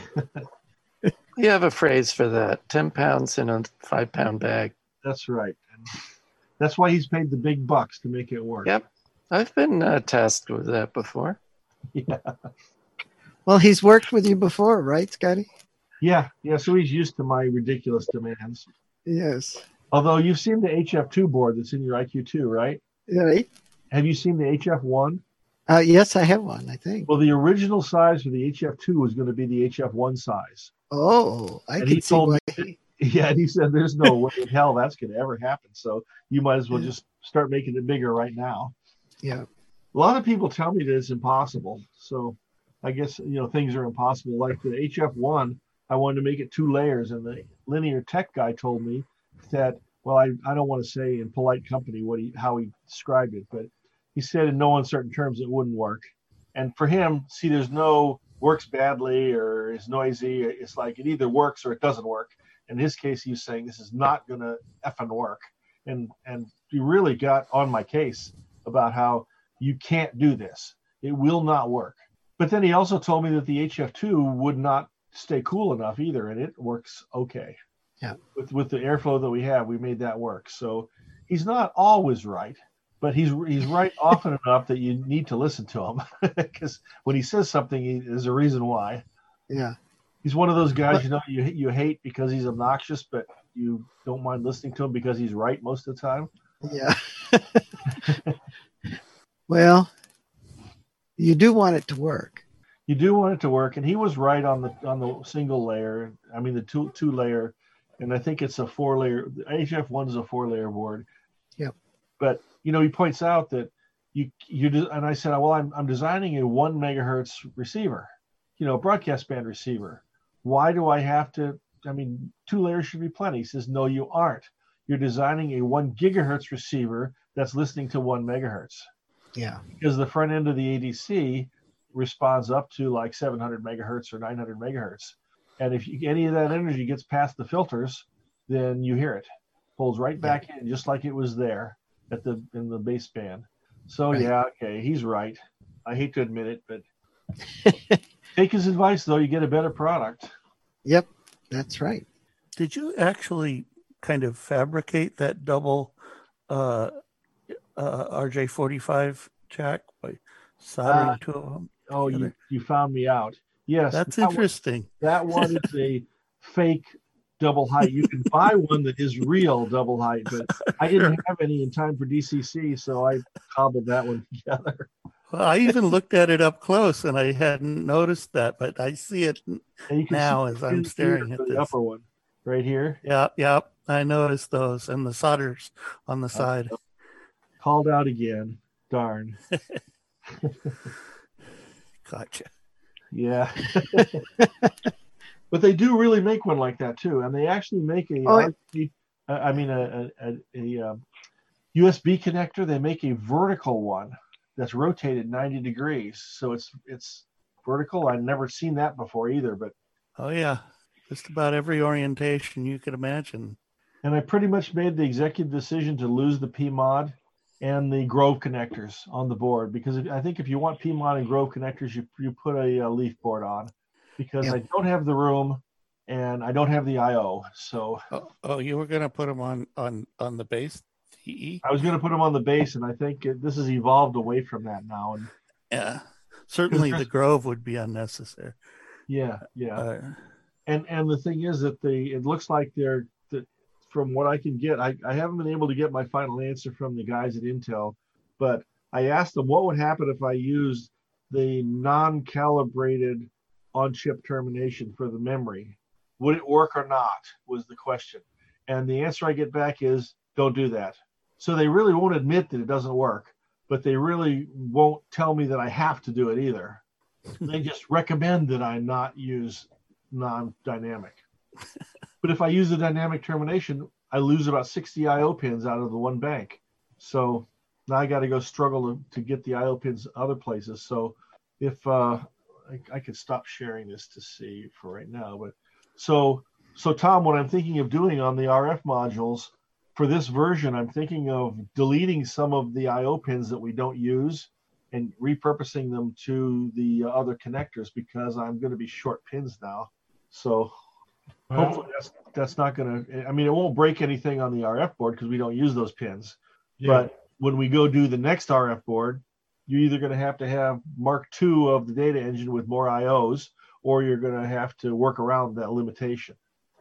We have a phrase for that. ten pounds in a five pound bag. That's right. That's why he's paid the big bucks to make it work. Yep. I've been uh, tasked with that before. Yeah. Well, he's worked with you before, right, Scotty? Yeah. Yeah. So he's used to my ridiculous demands. Yes. Although you've seen the H F two board that's in your I Q two, right? Right. Have you seen the H F one? Uh, yes, I have one, I think. Well, the original size for the H F two was going to be the H F one size. Oh, I and can he see told why. me, yeah, and he said, there's no way in hell that's going to ever happen. So you might as well Yeah. just start making it bigger right now. Yeah. A lot of people tell me that it's impossible. So I guess, you know, things are impossible. Like the H F one, I wanted to make it two layers. And the linear tech guy told me that, well, I, I don't want to say in polite company what he how he described it, but he said in no uncertain terms it wouldn't work. And for him, see, there's no works badly or is noisy. It's like it either works or it doesn't work. In his case, he was saying this is not going to effing work. And and he really got on my case about how you can't do this. It will not work. But then he also told me that the H F two would not stay cool enough either, and it works okay. Yeah. With with the airflow that we have, we made that work. So he's not always right, but he's he's right often enough that you need to listen to him because when he says something, he, there's a reason why. Yeah. He's one of those guys, you know, you you hate because he's obnoxious, but you don't mind listening to him because he's right most of the time. Yeah. Well, you do want it to work. You do want it to work, and he was right on the on the single layer. I mean, the two two layer, and I think it's a four layer. H F one is a four layer board. Yep. But you know, he points out that you you do, and I said, well, I'm I'm designing a one megahertz receiver, you know, broadcast band receiver. Why do I have to? I mean, two layers should be plenty. He says, no, you aren't. You're designing a one gigahertz receiver that's listening to one megahertz. Yeah. Because the front end of the A D C responds up to like seven hundred megahertz or nine hundred megahertz. And if you, any of that energy gets past the filters, then you hear it. Pulls right back in just like it was there at the in the baseband. So Right. yeah, okay, he's right. I hate to admit it, but take his advice though, you get a better product. Yep, that's right. Did you actually kind of fabricate that double uh, uh, R J forty-five jack by soldering Uh, two of them? Oh, you, together? you found me out. Yes. That's that one- interesting. that one is a fake double height. You can buy one that is real double height, but I didn't have any in time for D C C, so I cobbled that one together. Well, I even looked at it up close, and I hadn't noticed that, but I see it And you can now see as the I'm pins staring here at for the this. upper one right here. Yep, yep. I noticed those, and the solders on the side. Called out again. Darn. Gotcha. Yeah. But they do really make one like that too, and they actually make a. Oh, R G, uh, I mean a a, a, a um, U S B connector. They make a vertical one that's rotated ninety degrees, so it's it's vertical. I've never seen that before either, but Oh yeah, just about every orientation you could imagine. and I pretty much made the executive decision to lose the P mod and the Grove connectors on the board because if, I think if you want P mod and Grove connectors, you you put a, uh leaf board on because Yep. I don't have the room and I don't have the I O. So Oh, oh you were gonna put them on on on the base T E? I was going to put them on the base, and I think it, this has evolved away from that now. And Yeah, certainly the there's- Grove would be unnecessary. yeah, yeah. Uh, and and the thing is that the it looks like they're that from what I can get, I, I haven't been able to get my final answer from the guys at Intel, but I asked them what would happen if I used the non-calibrated on-chip termination for the memory. Would it work or not was the question. And the answer I get back is don't do that. So they really won't admit that it doesn't work, but they really won't tell me that I have to do it either. They just recommend that I not use non-dynamic. But if I use the dynamic termination, I lose about sixty I O pins out of the one bank. So now I got to go struggle to, to get the I O pins other places. So if uh, I, I could stop sharing this to see for right now, but so so Tom, what I'm thinking of doing on the R F modules for this version, I'm thinking of deleting some of the I O pins that we don't use and repurposing them to the other connectors because I'm going to be short pins now. So Well, Hopefully that's that's not going to. I mean, it won't break anything on the R F board because we don't use those pins. yeah. But when we go do the next R F board, you're either going to have to have Mark two of the data engine with more I Os, or you're going to have to work around that limitation.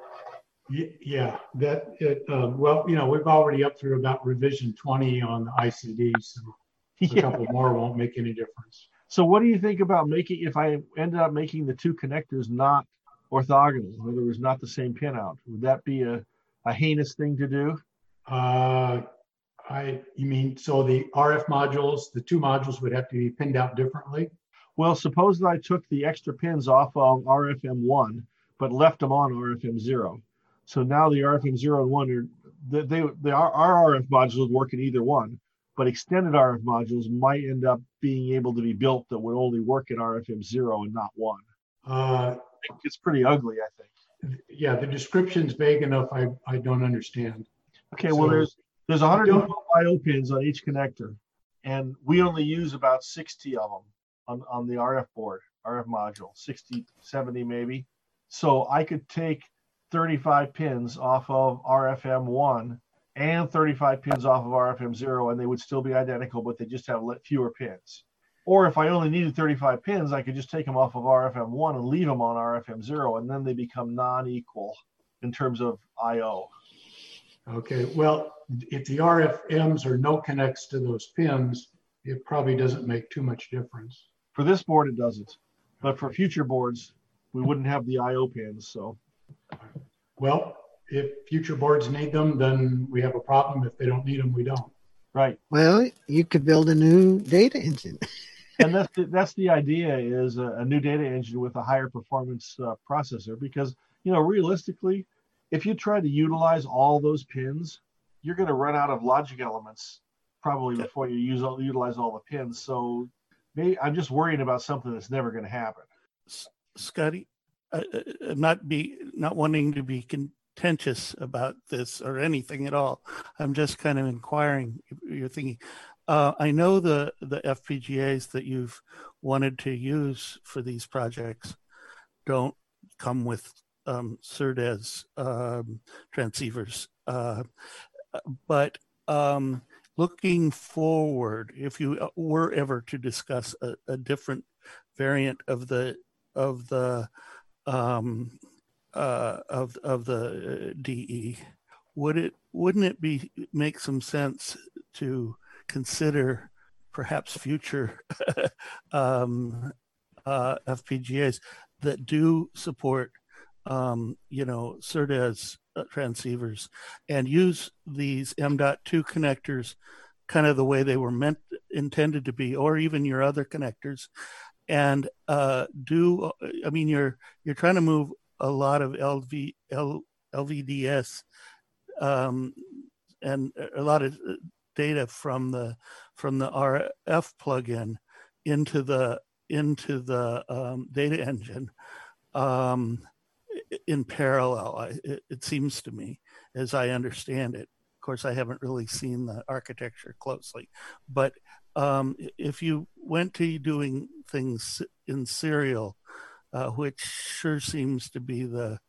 Ye- Yeah, that it, um, well, you know, we've already up through about revision twenty on the I C D, so so a Yeah. couple more won't make any difference. So what do you think about making, if I ended up making the two connectors not orthogonal, in other words, not the same pin out? Would that be a, a heinous thing to do? Uh, I, you mean, so the R F modules, the two modules would have to be pinned out differently? Well, suppose that I took the extra pins off of R F M one, but left them on R F M zero. So now the R F M zero and one are, they, they, they are, our R F modules would work in either one, but extended R F modules might end up being able to be built that would only work in R F M zero and not one. Uh, It's pretty ugly, I think. yeah, the description's vague enough, I, I don't understand. Okay, well, So- there's there's I one hundred don't- twelve I O pins on each connector, and we only use about sixty of them on, on the R F board, R F module, sixty, seventy maybe. So I could take thirty-five pins off of R F M one and thirty-five pins off of R F M zero, and they would still be identical, but they just have le- fewer pins. Or if I only needed thirty-five pins, I could just take them off of R F M one and leave them on R F M zero, and then they become non-equal in terms of I O. Okay, well, if the R F Ms are no connects to those pins, it probably doesn't make too much difference. For this board, it doesn't. But for future boards, we wouldn't have the I O pins. So, Well, if future boards need them, then we have a problem. If they don't need them, we don't. right. Well, you could build a new data engine. And that's the, that's the idea, is a, a new data engine with a higher performance uh, processor. Because, you know, realistically, if you try to utilize all those pins, you're going to run out of logic elements probably before you use all, utilize all the pins. So maybe I'm just worried about something that's never going to happen. Scotty, I, I- I'm not be not wanting to be contentious about this or anything at all. I'm just kind of inquiring. You're thinking. Uh, I know the the F P G As that you've wanted to use for these projects don't come with um, CERDES um, transceivers, uh, but um, looking forward, if you were ever to discuss a, a different variant of the of the um, uh, of of the D E, would it wouldn't it be make some sense to consider perhaps future um, uh, F P G As that do support um, you know CERDES uh, transceivers and use these M dot two connectors kind of the way they were meant intended to be, or even your other connectors, and uh, do I mean you're you're trying to move a lot of L V L, L V D S um, and a lot of data from the from the R F plugin into the into the um, data engine um, in parallel. I, it, it seems to me, as I understand it. Of course, I haven't really seen the architecture closely, but um, if you went to doing things in serial, uh, which sure seems to be the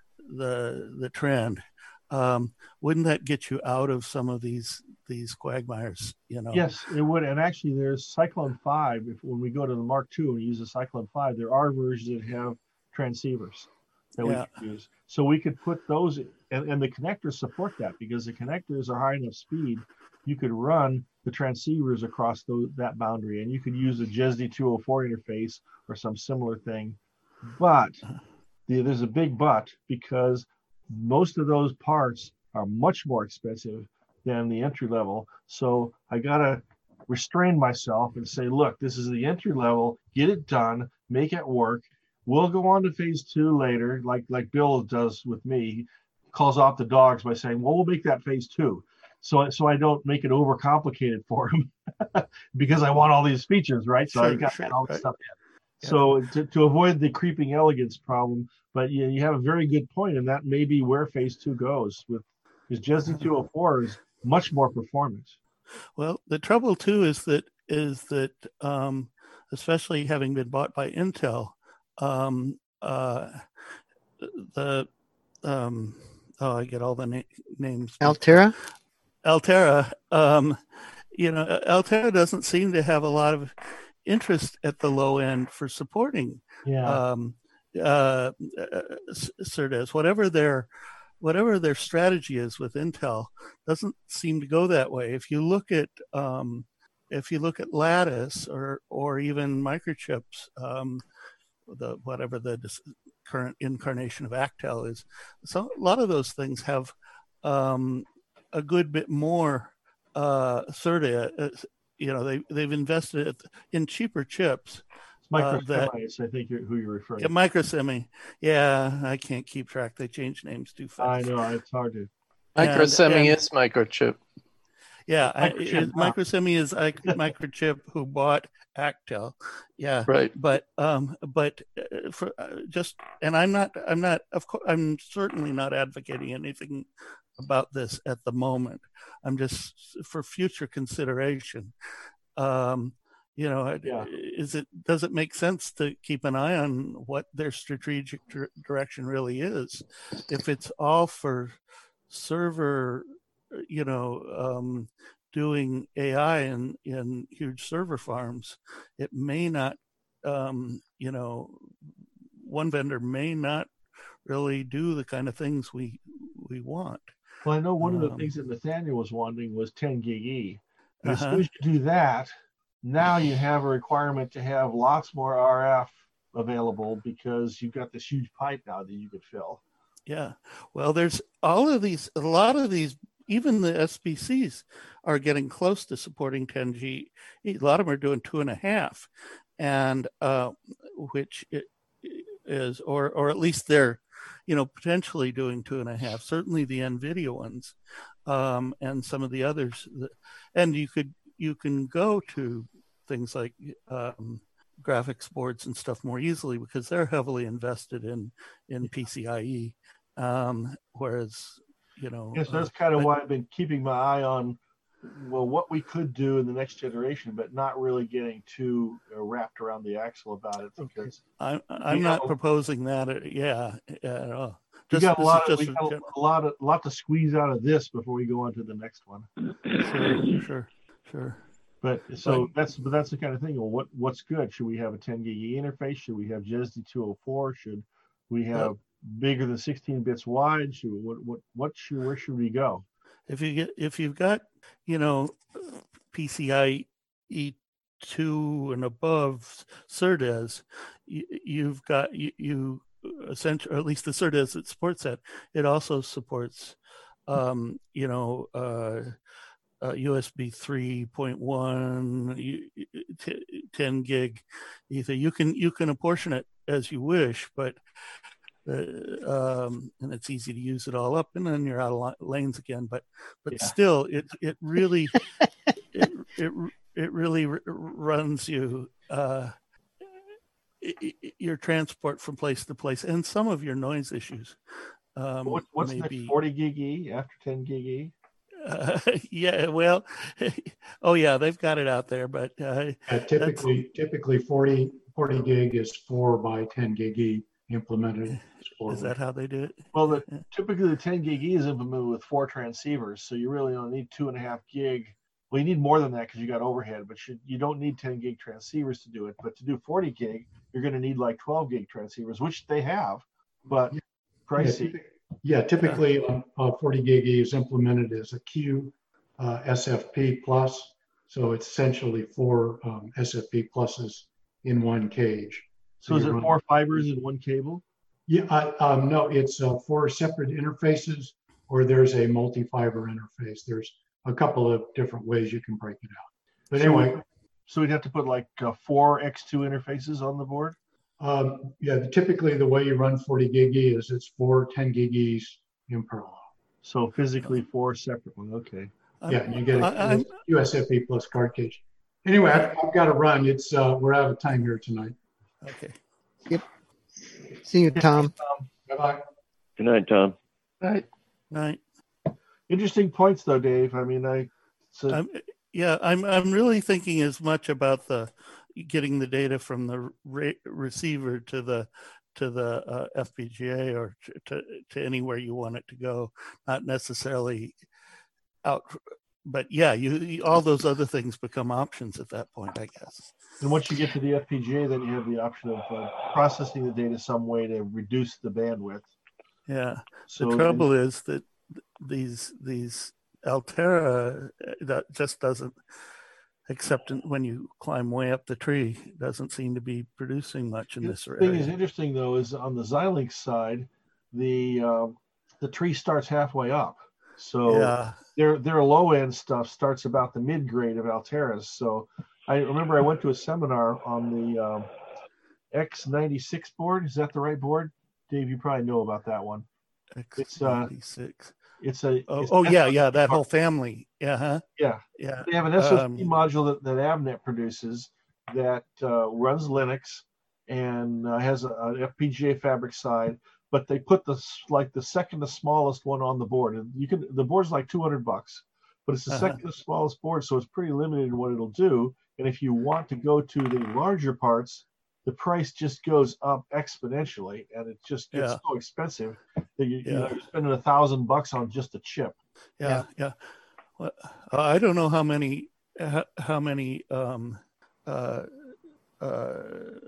the the trend, um, wouldn't that get you out of some of these these quagmires? You know. Yes, it would. And actually, there's Cyclone five. If when we go to the Mark two and use a Cyclone five, there are versions that have transceivers that Yeah. we can use. So we could put those, and, and the connectors support that, because the connectors are high enough speed. You could run the transceivers across those, that boundary, and you could use a J E S D two oh four interface or some similar thing. But the, there's a big but, because most of those parts are much more expensive than the entry level. So I gotta restrain myself and say, look, this is the entry level, get it done, make it work. We'll go on to phase two later, like like Bill does with me. He calls off the dogs by saying, well, we'll make that phase two. So, so I don't make it overcomplicated for him because I want all these features, right? So I Sure, got to sure, get all this right. stuff in. So to, to avoid the creeping elegance problem, but you, you have a very good point, and that may be where phase two goes with, because J E S D two oh four is much more performant. Well, the trouble too is that is that um, especially having been bought by Intel, um, uh, the um, oh, I get all the na- names. Altera? Altera. Um, you know, Altera doesn't seem to have a lot of interest at the low end for supporting Yeah. um, uh, Certez. Whatever their whatever their strategy is with Intel doesn't seem to go that way. If you look at um, if you look at Lattice or or even Microchip's, um, the whatever the current incarnation of Actel is, so a lot of those things have um, a good bit more uh, Certez. Uh, you know, they they've invested in cheaper chips. Micro Uh, that, Semis, I think you're, who you're referring yeah, to. Microsemi. Yeah, I can't keep track. They change names too fast. I know, it's hard to. Microsemi and, is microchip. Yeah, I, Microchip, it, huh? Microsemi is I, Microchip who bought Actel. Yeah, right. But um, but uh, for uh, just and I'm not I'm not of course I'm certainly not advocating anything about this at the moment. I'm just for future consideration. Um, you know, Yeah. is it does it make sense to keep an eye on what their strategic dir- direction really is? If it's all for server, you know, um, doing A I in in huge server farms, it may not, um, you know, one vendor may not really do the kind of things we we want. Well, I know one of the Um, things that Nathaniel was wanting was ten gig E. And as Uh-huh. soon as you do that, now you have a requirement to have lots more R F available because you've got this huge pipe now that you could fill. Yeah. Well, there's all of these, a lot of these, even the S B Cs are getting close to supporting ten G. A lot of them are doing two and a half, and uh, which it is, or or at least they're, you know, potentially doing two and a half. Certainly the NVIDIA ones, um, and some of the others. That, and you could you can go to things like um, graphics boards and stuff more easily because they're heavily invested in in P C I E. Um, whereas, you know, Yes, that's uh, kind of but- why I've been keeping my eye on, well, what we could do in the next generation, but not really getting too uh, wrapped around the axle about it because I'm I'm we not have a- proposing that. uh, Yeah, at all. we Just got a this lot is of we just got a a lot of lot to squeeze out of this before we go on to the next one. sure, sure, sure. But so that's but that's the kind of thing. Well, what what's good? Should we have a ten gig E interface? Should we have J S D two oh four? Should we have bigger than sixteen bits wide? Should what what what should where should we go? If you get if you've got, you know, P C I E two and above Certez, you, you've got you, you essentially, or at least the Certez that supports that, it also supports, um, you know, uh, uh, U S B three point one, you- t- ten gig ether. You can you can apportion it as you wish, but uh, um, and it's easy to use it all up, and then you're out of li- lanes again. But but Yeah. still, it it really it it it really r- runs you uh, i- i- your transport from place to place, and some of your noise issues. Um, What, what's may next? be- forty gig E after ten gig E? Uh, yeah, well, oh yeah, they've got it out there, but uh, Uh, typically, typically forty, forty gig is four by ten gig E implemented. is that how they do it? Well, the, typically the ten gig E is implemented with four transceivers, so you really only need two and a half gig. Well, you need more than that because you got overhead, but you, you don't need ten gig transceivers to do it. But to do forty gig, you're going to need like twelve gig transceivers, which they have, but pricey. Yeah, yeah, typically um, uh, forty gig E is implemented as a Q uh, S F P plus, so it's essentially four um, S F P pluses in one cage. So is you it run- four fibers in one cable? Yeah, uh, um, no, it's uh, four separate interfaces, or there's a multi-fiber interface. There's a couple of different ways you can break it out. But So anyway, we- So we'd have to put like uh, four X two interfaces on the board? um, yeah, typically the way you run forty gig E is it's four ten gig E's in parallel. So physically four separate ones, okay. Yeah, and you get I- a I'm- U S F P plus card cage. Anyway, I've, I've got to run. It's uh, we're out of time here tonight. Okay. Yep. See you, Tom. Bye bye. Good night, Tom. Right. Right. Interesting points though, Dave. I mean, I, so I'm, yeah, I'm I'm really thinking as much about the getting the data from the re- receiver to the to the uh, F P G A or to, to anywhere you want it to go, not necessarily out. But yeah, you, you all those other things become options at that point, I guess. And once you get to the F P G A, then you have the option of uh, processing the data some way to reduce the bandwidth. Yeah. So the trouble is that these these Altera that just doesn't, except when you climb way up the tree, doesn't seem to be producing much in this The area. thing is interesting though is on the Xilinx side, the uh, the tree starts halfway up. So Yeah. their their low end stuff starts about the mid grade of Altera's. So I remember I went to a seminar on the um, X ninety-six board. Is that the right board? Dave, you probably know about that one. X ninety-six. Uh, it's a oh, it's oh yeah, S O C yeah, that whole family. Yeah, huh? Yeah, yeah. They have an S O C Um, module that, that Avnet produces that uh, runs Linux and uh, has an F P G A fabric side. But they put the like the second to smallest one on the board, and you can the board's like two hundred bucks, but it's the Uh-huh. second to smallest board, so it's pretty limited in what it'll do. And if you want to go to the larger parts, the price just goes up exponentially, and it just gets Yeah. so expensive that you, you know, Yeah. you're spending a thousand bucks on just a chip. Yeah, yeah. Well, uh, I don't know how many how, how many um uh uh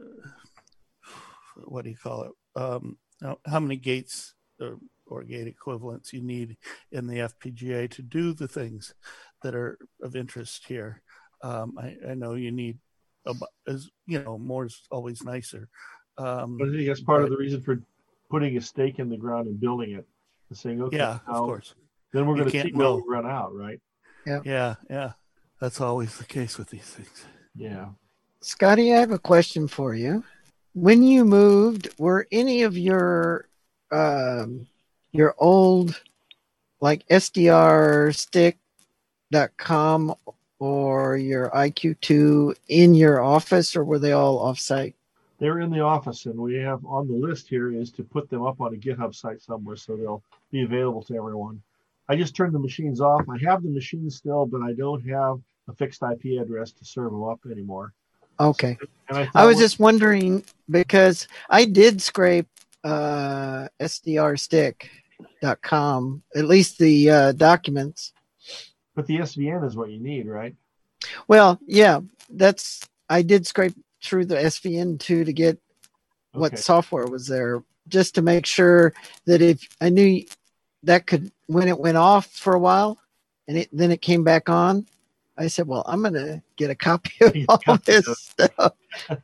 what do you call it? Um how how many gates or, or gate equivalents you need in the F P G A to do the things that are of interest here. Um, I, I know you need a, bu- as you know, more is always nicer. Um, But I think that's part of but- the reason for putting a stake in the ground and building it, and saying, okay, Yeah, of now- course. then we're You going to can't see where know. we run out, right? Yeah. Yeah, yeah. That's always the case with these things. Yeah. Scotty, I have a question for you. When you moved, were any of your um, your old like S D R stick dot com or your I Q two in your office, or were they all offsite? They're in the office, and we have on the list here is to put them up on a GitHub site somewhere so they'll be available to everyone. I just turned the machines off. I have the machines still, but I don't have a fixed I P address to serve them up anymore. Okay. And I, I thought, was just wondering because I did scrape uh, S D R stick dot com, at least the uh, documents. but the S V N is what you need, right? Well, yeah, that's I did scrape through the S V N too to get what Okay. software was there, just to make sure that if I knew that could when it went off for a while and it then it came back on, I said, well, I'm gonna get a copy of all this stuff.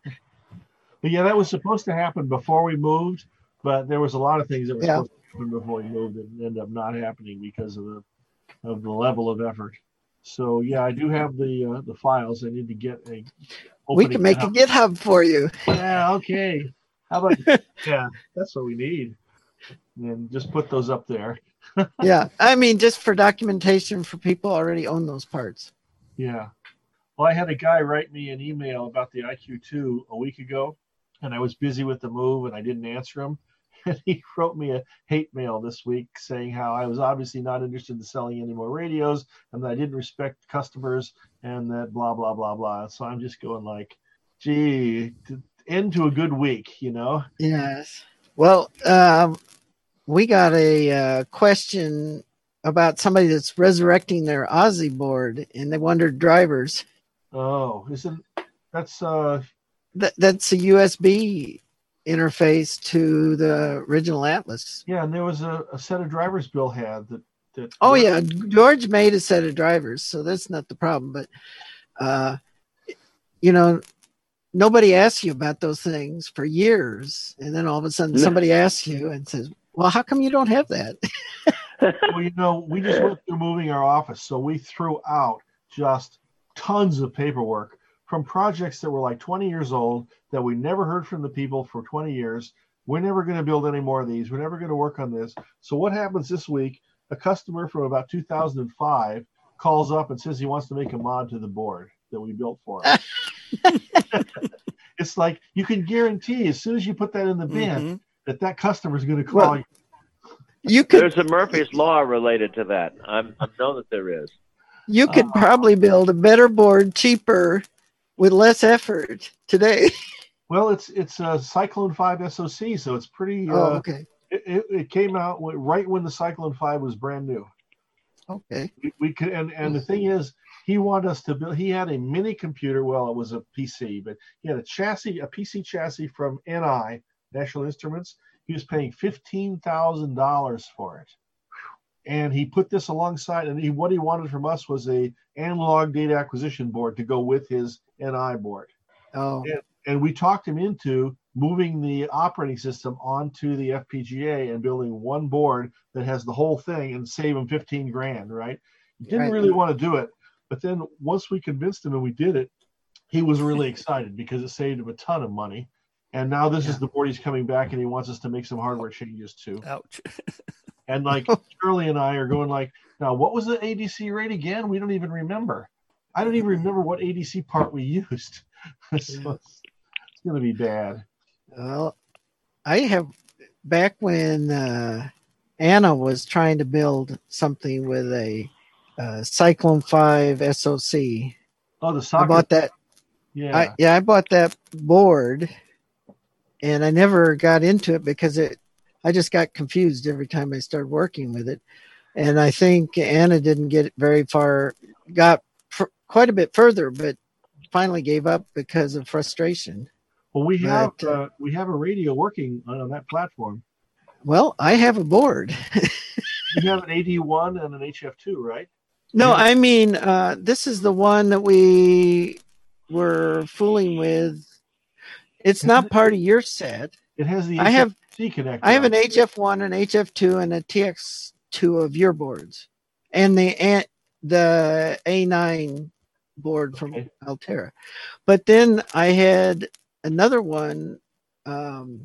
But yeah, that was supposed to happen before we moved, but there was a lot of things that were Yeah. supposed to happen before we moved that ended up not happening because of the of the level of effort. So yeah, I do have the uh, the files. I need to get a. We opening can make it a up. GitHub for you. Yeah, okay. How about yeah? That's what we need. And just put those up there. Yeah, I mean, just for documentation for people already own those parts. Yeah. Well, I had a guy write me an email about the I Q two a week ago, and I was busy with the move and I didn't answer him. And he wrote me a hate mail this week saying how I was obviously not interested in selling any more radios and that I didn't respect customers and that blah, blah, blah, blah. So I'm just going like, gee, to end to a good week, you know? Yes. Well, um, we got a uh, question about somebody that's resurrecting their Aussie board, and they wondered drivers. Oh, isn't that's uh That, that's a U S B interface to the original Atlas. yeah, and there was a, a set of drivers Bill had that that Oh yeah, George made a set of drivers, so that's not the problem. But uh, you know, nobody asks you about those things for years, and then all of a sudden somebody asks you and says, "Well, how come you don't have that?" well, you know, we just went through moving our office, so we threw out just tons of paperwork from projects that were like twenty years old that we never heard from the people for twenty years. We're never going to build any more of these. We're never going to work on this. So what happens this week? A customer from about two thousand five calls up and says he wants to make a mod to the board that we built for him. It's like you can guarantee as soon as you put that in the bin Mm-hmm. that that customer is going to call Well, you. You could There's a Murphy's Law related to that. I'm, I know that there is. you could probably build a better board cheaper with less effort today. Well, it's it's a Cyclone five S O C, so it's pretty. Oh, uh, okay. It, it, it came out w- right when the Cyclone five was brand new. Okay. We, we could, and and the thing is, he wanted us to build. He had a mini computer. Well, it was a P C, but he had a chassis, a P C chassis from N I, National Instruments. He was paying fifteen thousand dollars for it, and he put this alongside. And he, what he wanted from us was a analog data acquisition board to go with his N I board. Oh. And, and we talked him into moving the operating system onto the F P G A and building one board that has the whole thing and save him fifteen grand, right? He didn't Right. really want to do it. But then once we convinced him and we did it, he was really excited because it saved him a ton of money. And now this is the board he's coming back and he wants us to make some hardware changes to. Ouch. And like Charlie and I are going like, now what was the A D C rate again? We don't even remember. I don't even remember what A D C part we used. So it's, it's going to be bad. Well, I have back when uh, Anna was trying to build something with a uh, Cyclone five S O C. Oh, the I socket. bought that. Yeah. I, yeah, I bought that board, and I never got into it because it. I just got confused every time I started working with it, and I think Anna didn't get it very far. Got fr- quite a bit further, but finally gave up because of frustration. Well, we have But, uh, uh, we have a radio working on, on that platform. Well, I have a board. You have an A D one and an H F two, right? No, I mean, uh, this is the one that we were fooling with. It's not part of your set. It has the I have H F C connector. I have an on it. H F one, an H F two, and a T X two of your boards, and the and the A nine board from Okay. Altera. But then I had another one, um,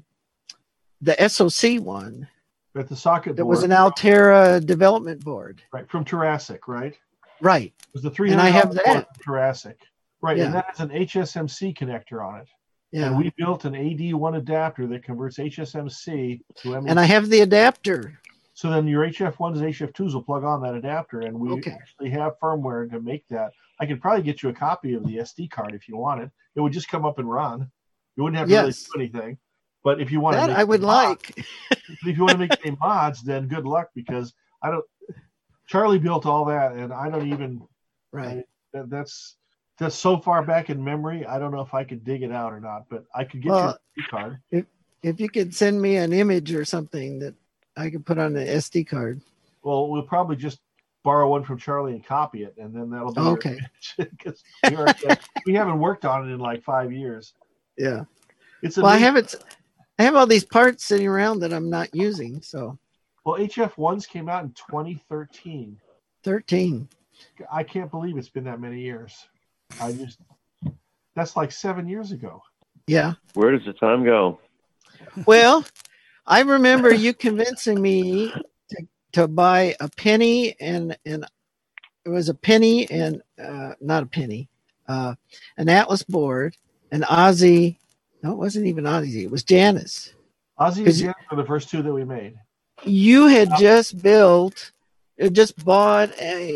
the S O C one. At the socket That board. was an Altera development board. Right, from Jurassic, right? Right. It was the three And hundred I have that. Jurassic. Right, Yeah. and that has an H S M C connector on it. Yeah. And we built an A D one adapter that converts H S M C to M M C. And I have the adapter. So then your H F ones and H F twos will plug on that adapter, and we Okay. actually have firmware to make that. I could probably get you a copy of the S D card if you want it. It would just come up and run. You wouldn't have to really Yes. do anything. But if you want That to, I would like. if you want to make any mods, then good luck because I don't. Charlie built all that, and I don't even. Right. I, that, that's that's so far back in memory. I don't know if I could dig it out or not, but I could get you Well, a S D card. If if you could send me an image or something that I could put on an S D card. Well, we'll probably just borrow one from Charlie and copy it, and then that'll be your Okay. image, 'cause we, already- we haven't worked on it in like five years. Yeah. It's Well, I amazing. have it. I have all these parts sitting around that I'm not using. So Well, H F ones came out in twenty thirteen. thirteen. I can't believe it's been that many years. I just that's like seven years ago. Yeah. Where does the time go? Well, I remember you convincing me to, to buy a penny and and it was a penny and uh, not a penny, uh, an Atlas board, an Aussie. No, it wasn't even Aussie. It was Janus. Ozzy and 'Cause Jen were the first two that we made. You had just built, you just bought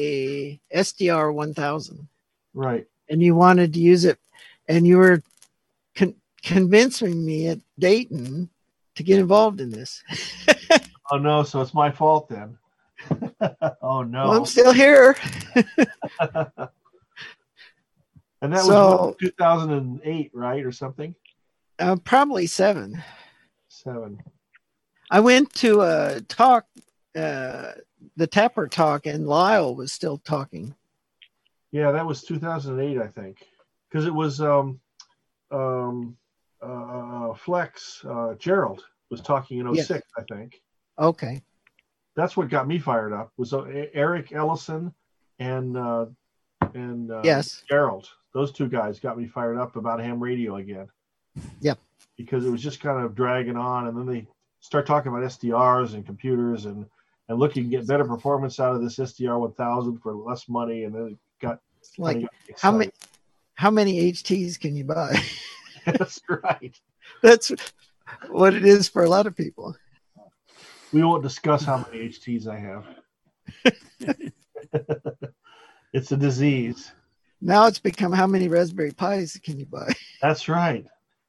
a S D R one thousand, Right. and you wanted to use it, and you were con- convincing me at Dayton to get involved in this. Oh no, so it's my fault then. Oh no. Well, I'm still here. And that was So- what, two thousand eight, right, or something? Uh, probably seven. Seven. I went to a talk, uh, the Tapper talk, and Lyle was still talking. Yeah, that was two thousand eight, I think, because it was um, um, uh, Flex uh, Gerald was talking in oh six, Yes. I think. Okay. That's what got me fired up. Was uh, Eric Ellison and uh, and uh, Yes. Gerald. Those two guys got me fired up about ham radio again. Yep. Because it was just kind of dragging on, and then they start talking about S D Rs and computers and and looking to get better performance out of this S D R one thousand for less money, and then it got Like kinda got how many exciting. how many H Ts can you buy? That's right. That's what it is for a lot of people. We won't discuss how many H Ts I have. It's a disease. Now it's become how many Raspberry Pis can you buy? That's right.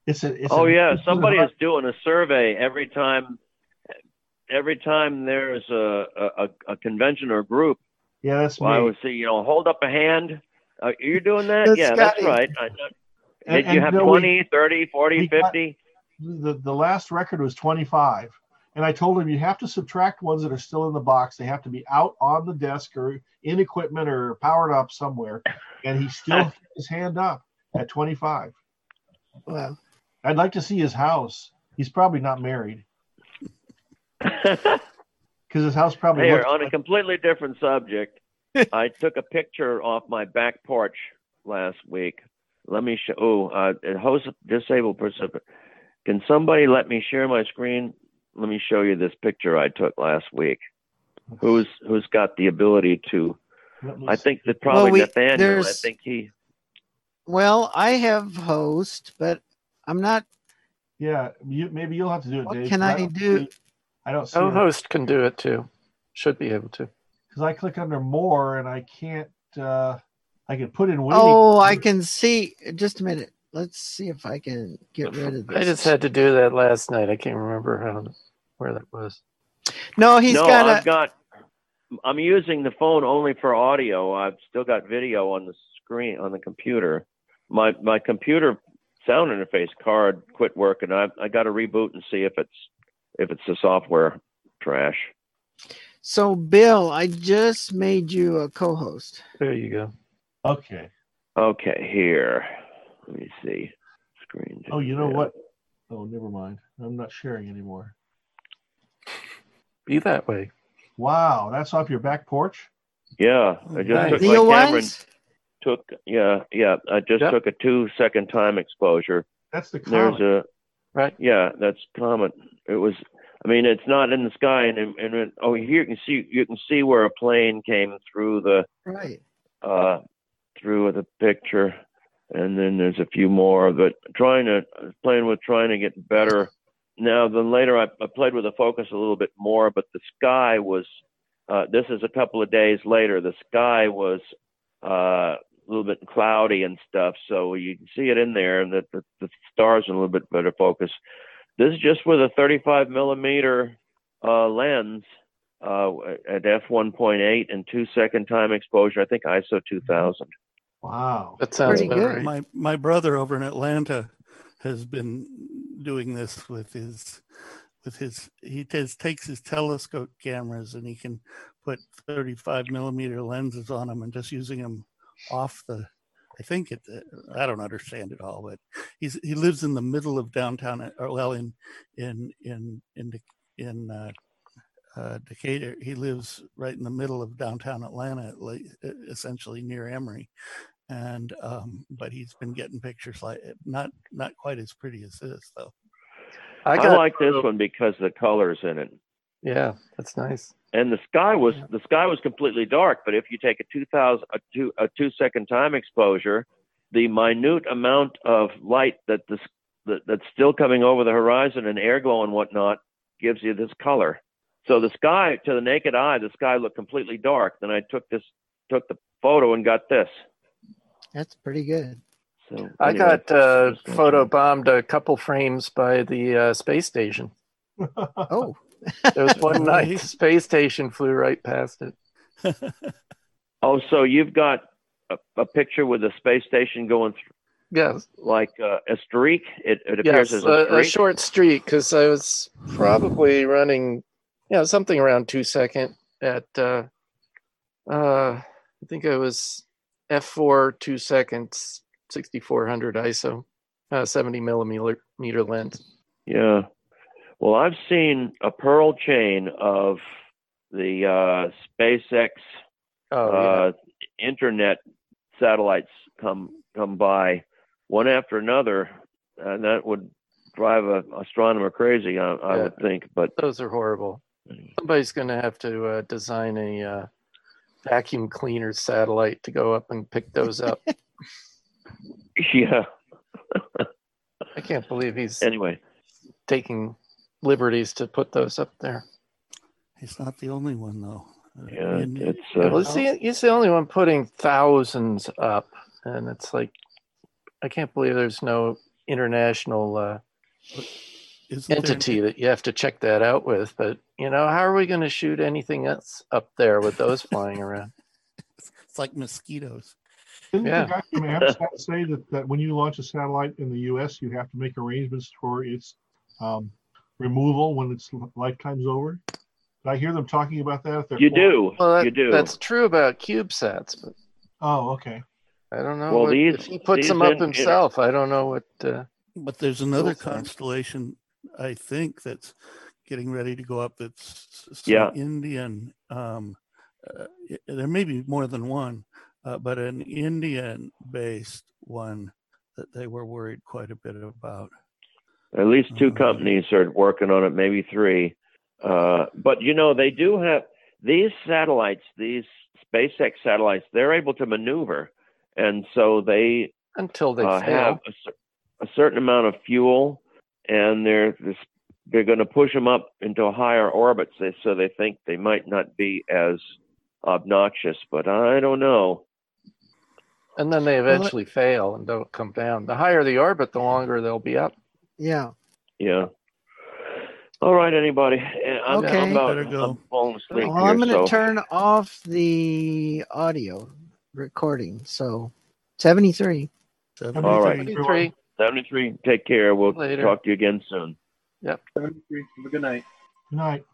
It's a. It's oh a, yeah, it's somebody a, is doing a survey every time. Every time there's a, a, a convention or group. Yeah, that's Well, I me. would see, you know, hold up a hand. Uh, you're doing that? That's Yeah, that's Scotty. right. I, And, did you and have you know, we- twenty, thirty, forty, we got- fifty? the, the last record was twenty-five. And I told him you have to subtract ones that are still in the box. They have to be out on the desk or in equipment or powered up somewhere. And he still had his hand up at twenty-five. Wow. I'd like to see his house. He's probably not married. Because his house probably Here, looks on a like, completely different subject, I took a picture off my back porch last week. Let me show. Oh, uh, host disabled person. Can somebody let me share my screen? Let me show you this picture I took last week. Who's who's got the ability to? I think that probably Well, we- Nathaniel. I there's- think he. Well, I have host, but I'm not. yeah, you, maybe you'll have to do it, What Dave. can 'cause I don't do? see- I don't see Oh, it. host can do it too. Should be able to. Because I click under more and I can't. Uh, I can put in Winnie. Oh, I can see. Just a minute. Let's see if I can get rid of this. I just had to do that last night. I can't remember how where that was. No, he's no, got I've a. got. I'm using the phone only for audio. I've still got video on the screen on the computer. My my computer sound interface card quit working. I I got to reboot and see if it's if it's the software trash. So, Bill, I just made you a co-host. There you go. Okay. Okay, here. Let me see. Screen. Oh, you know what? Oh, never mind. I'm not sharing anymore. Be that way. Wow, that's off your back porch? Yeah, I just Nice. took Neil my camera Wise? and took. Yeah, yeah. I just Yep. took a two second time exposure. That's the There's comet. a Right. yeah. That's comet. It was. I mean, it's not in the sky, and and it, oh, here you can see you can see where a plane came through the Right. uh through the picture, and then there's a few more. But trying to playing with trying to get better. Now then later I, I played with the focus a little bit more, but the sky was. Uh, this is a couple of days later. The sky was uh, a little bit cloudy and stuff, so you can see it in there, and the, the, the stars in a little bit better focus. This is just with a thirty-five millimeter uh, lens uh, at f one point eight and two second time exposure. I think I S O two thousand. Wow. That sounds Pretty about good. right. My my brother over in Atlanta has been doing this with his with his he just takes his telescope cameras and he can put thirty-five millimeter lenses on them and just using them off the I think it I don't understand it all, but he's he lives in the middle of downtown, or well in in in in in uh, uh, Decatur. He lives right in the middle of downtown Atlanta, like, essentially near Emory. And um, but he's been getting pictures like not not quite as pretty as this though. I, got- like this one because the colors in it. Yeah, that's nice. And the sky was the sky was completely dark, but if you take a two thousand a two a two second time exposure, the minute amount of light that this that, that's still coming over the horizon and air glow and whatnot gives you this color. So the sky, to the naked eye, the sky looked completely dark. Then I took this took the photo and got this. That's pretty good. So I anyway, got uh, just mention photo it. bombed a couple frames by the uh, space station. Oh, There was one night the Nice. space station flew right past it. Oh, so you've got a, a picture with the space station going through, Yes, like uh, a streak. It, it appears yes, as a a, streak. a short streak because I was probably running, you know, something around two second at. Uh, uh, I think I was f four two seconds, sixty-four hundred I S O, uh, seventy millimeter meter lens. Yeah. Well, I've seen a pearl chain of the uh, SpaceX Oh uh, internet satellites come come by one after another, and that would drive a astronomer crazy, I, I Yeah. would think. But Those are horrible. Somebody's going to have to uh, design a uh, vacuum cleaner satellite to go up and pick those up. yeah. I can't believe he's Anyway, taking liberties to put those up there. He's not the only one though. Uh, yeah, in- it's Well, uh, he's the, he's the only one putting thousands up, and it's like I can't believe there's no international uh, Isn't entity there, that you have to check that out with. But you know, how are we going to shoot anything else up there with those flying around? it's like mosquitoes. Didn't Yeah. the guy from AMSAT say that, that when you launch a satellite in the U S, you have to make arrangements for its um, removal when its lifetime's over? Did I hear them talking about that? If they're You flying? do. Well, that, you do. that's true about CubeSats, but Oh, okay. I don't know Well, what, these- if he puts these them up in- in- himself. I don't know what. Uh, But there's another Cool. constellation, I think, that's getting ready to go up. That's some Yeah. Indian. Um, uh, there may be more than one, uh, but an Indian-based one that they were worried quite a bit about. At least two Mhm. companies are working on it, maybe three. Uh, but you know, they do have these satellites, these SpaceX satellites. They're able to maneuver, and so they until they uh, fail. have a, cer- a certain amount of fuel, and they're this, they're going to push them up into higher orbits. They, so they think they might not be as obnoxious, but I don't know. And then they eventually fail and don't come down. The higher the orbit, the longer they'll be up. Yeah. Yeah. All right, anybody. I'm, Okay. I'm, about, Better go. I'm falling asleep Well, here. I'm going to so. turn off the audio recording. So seventy-three. All right. seventy-three. seventy-three. Take care. We'll Later. talk to you again soon. Yep. seventy-three. Have a good night. Good night.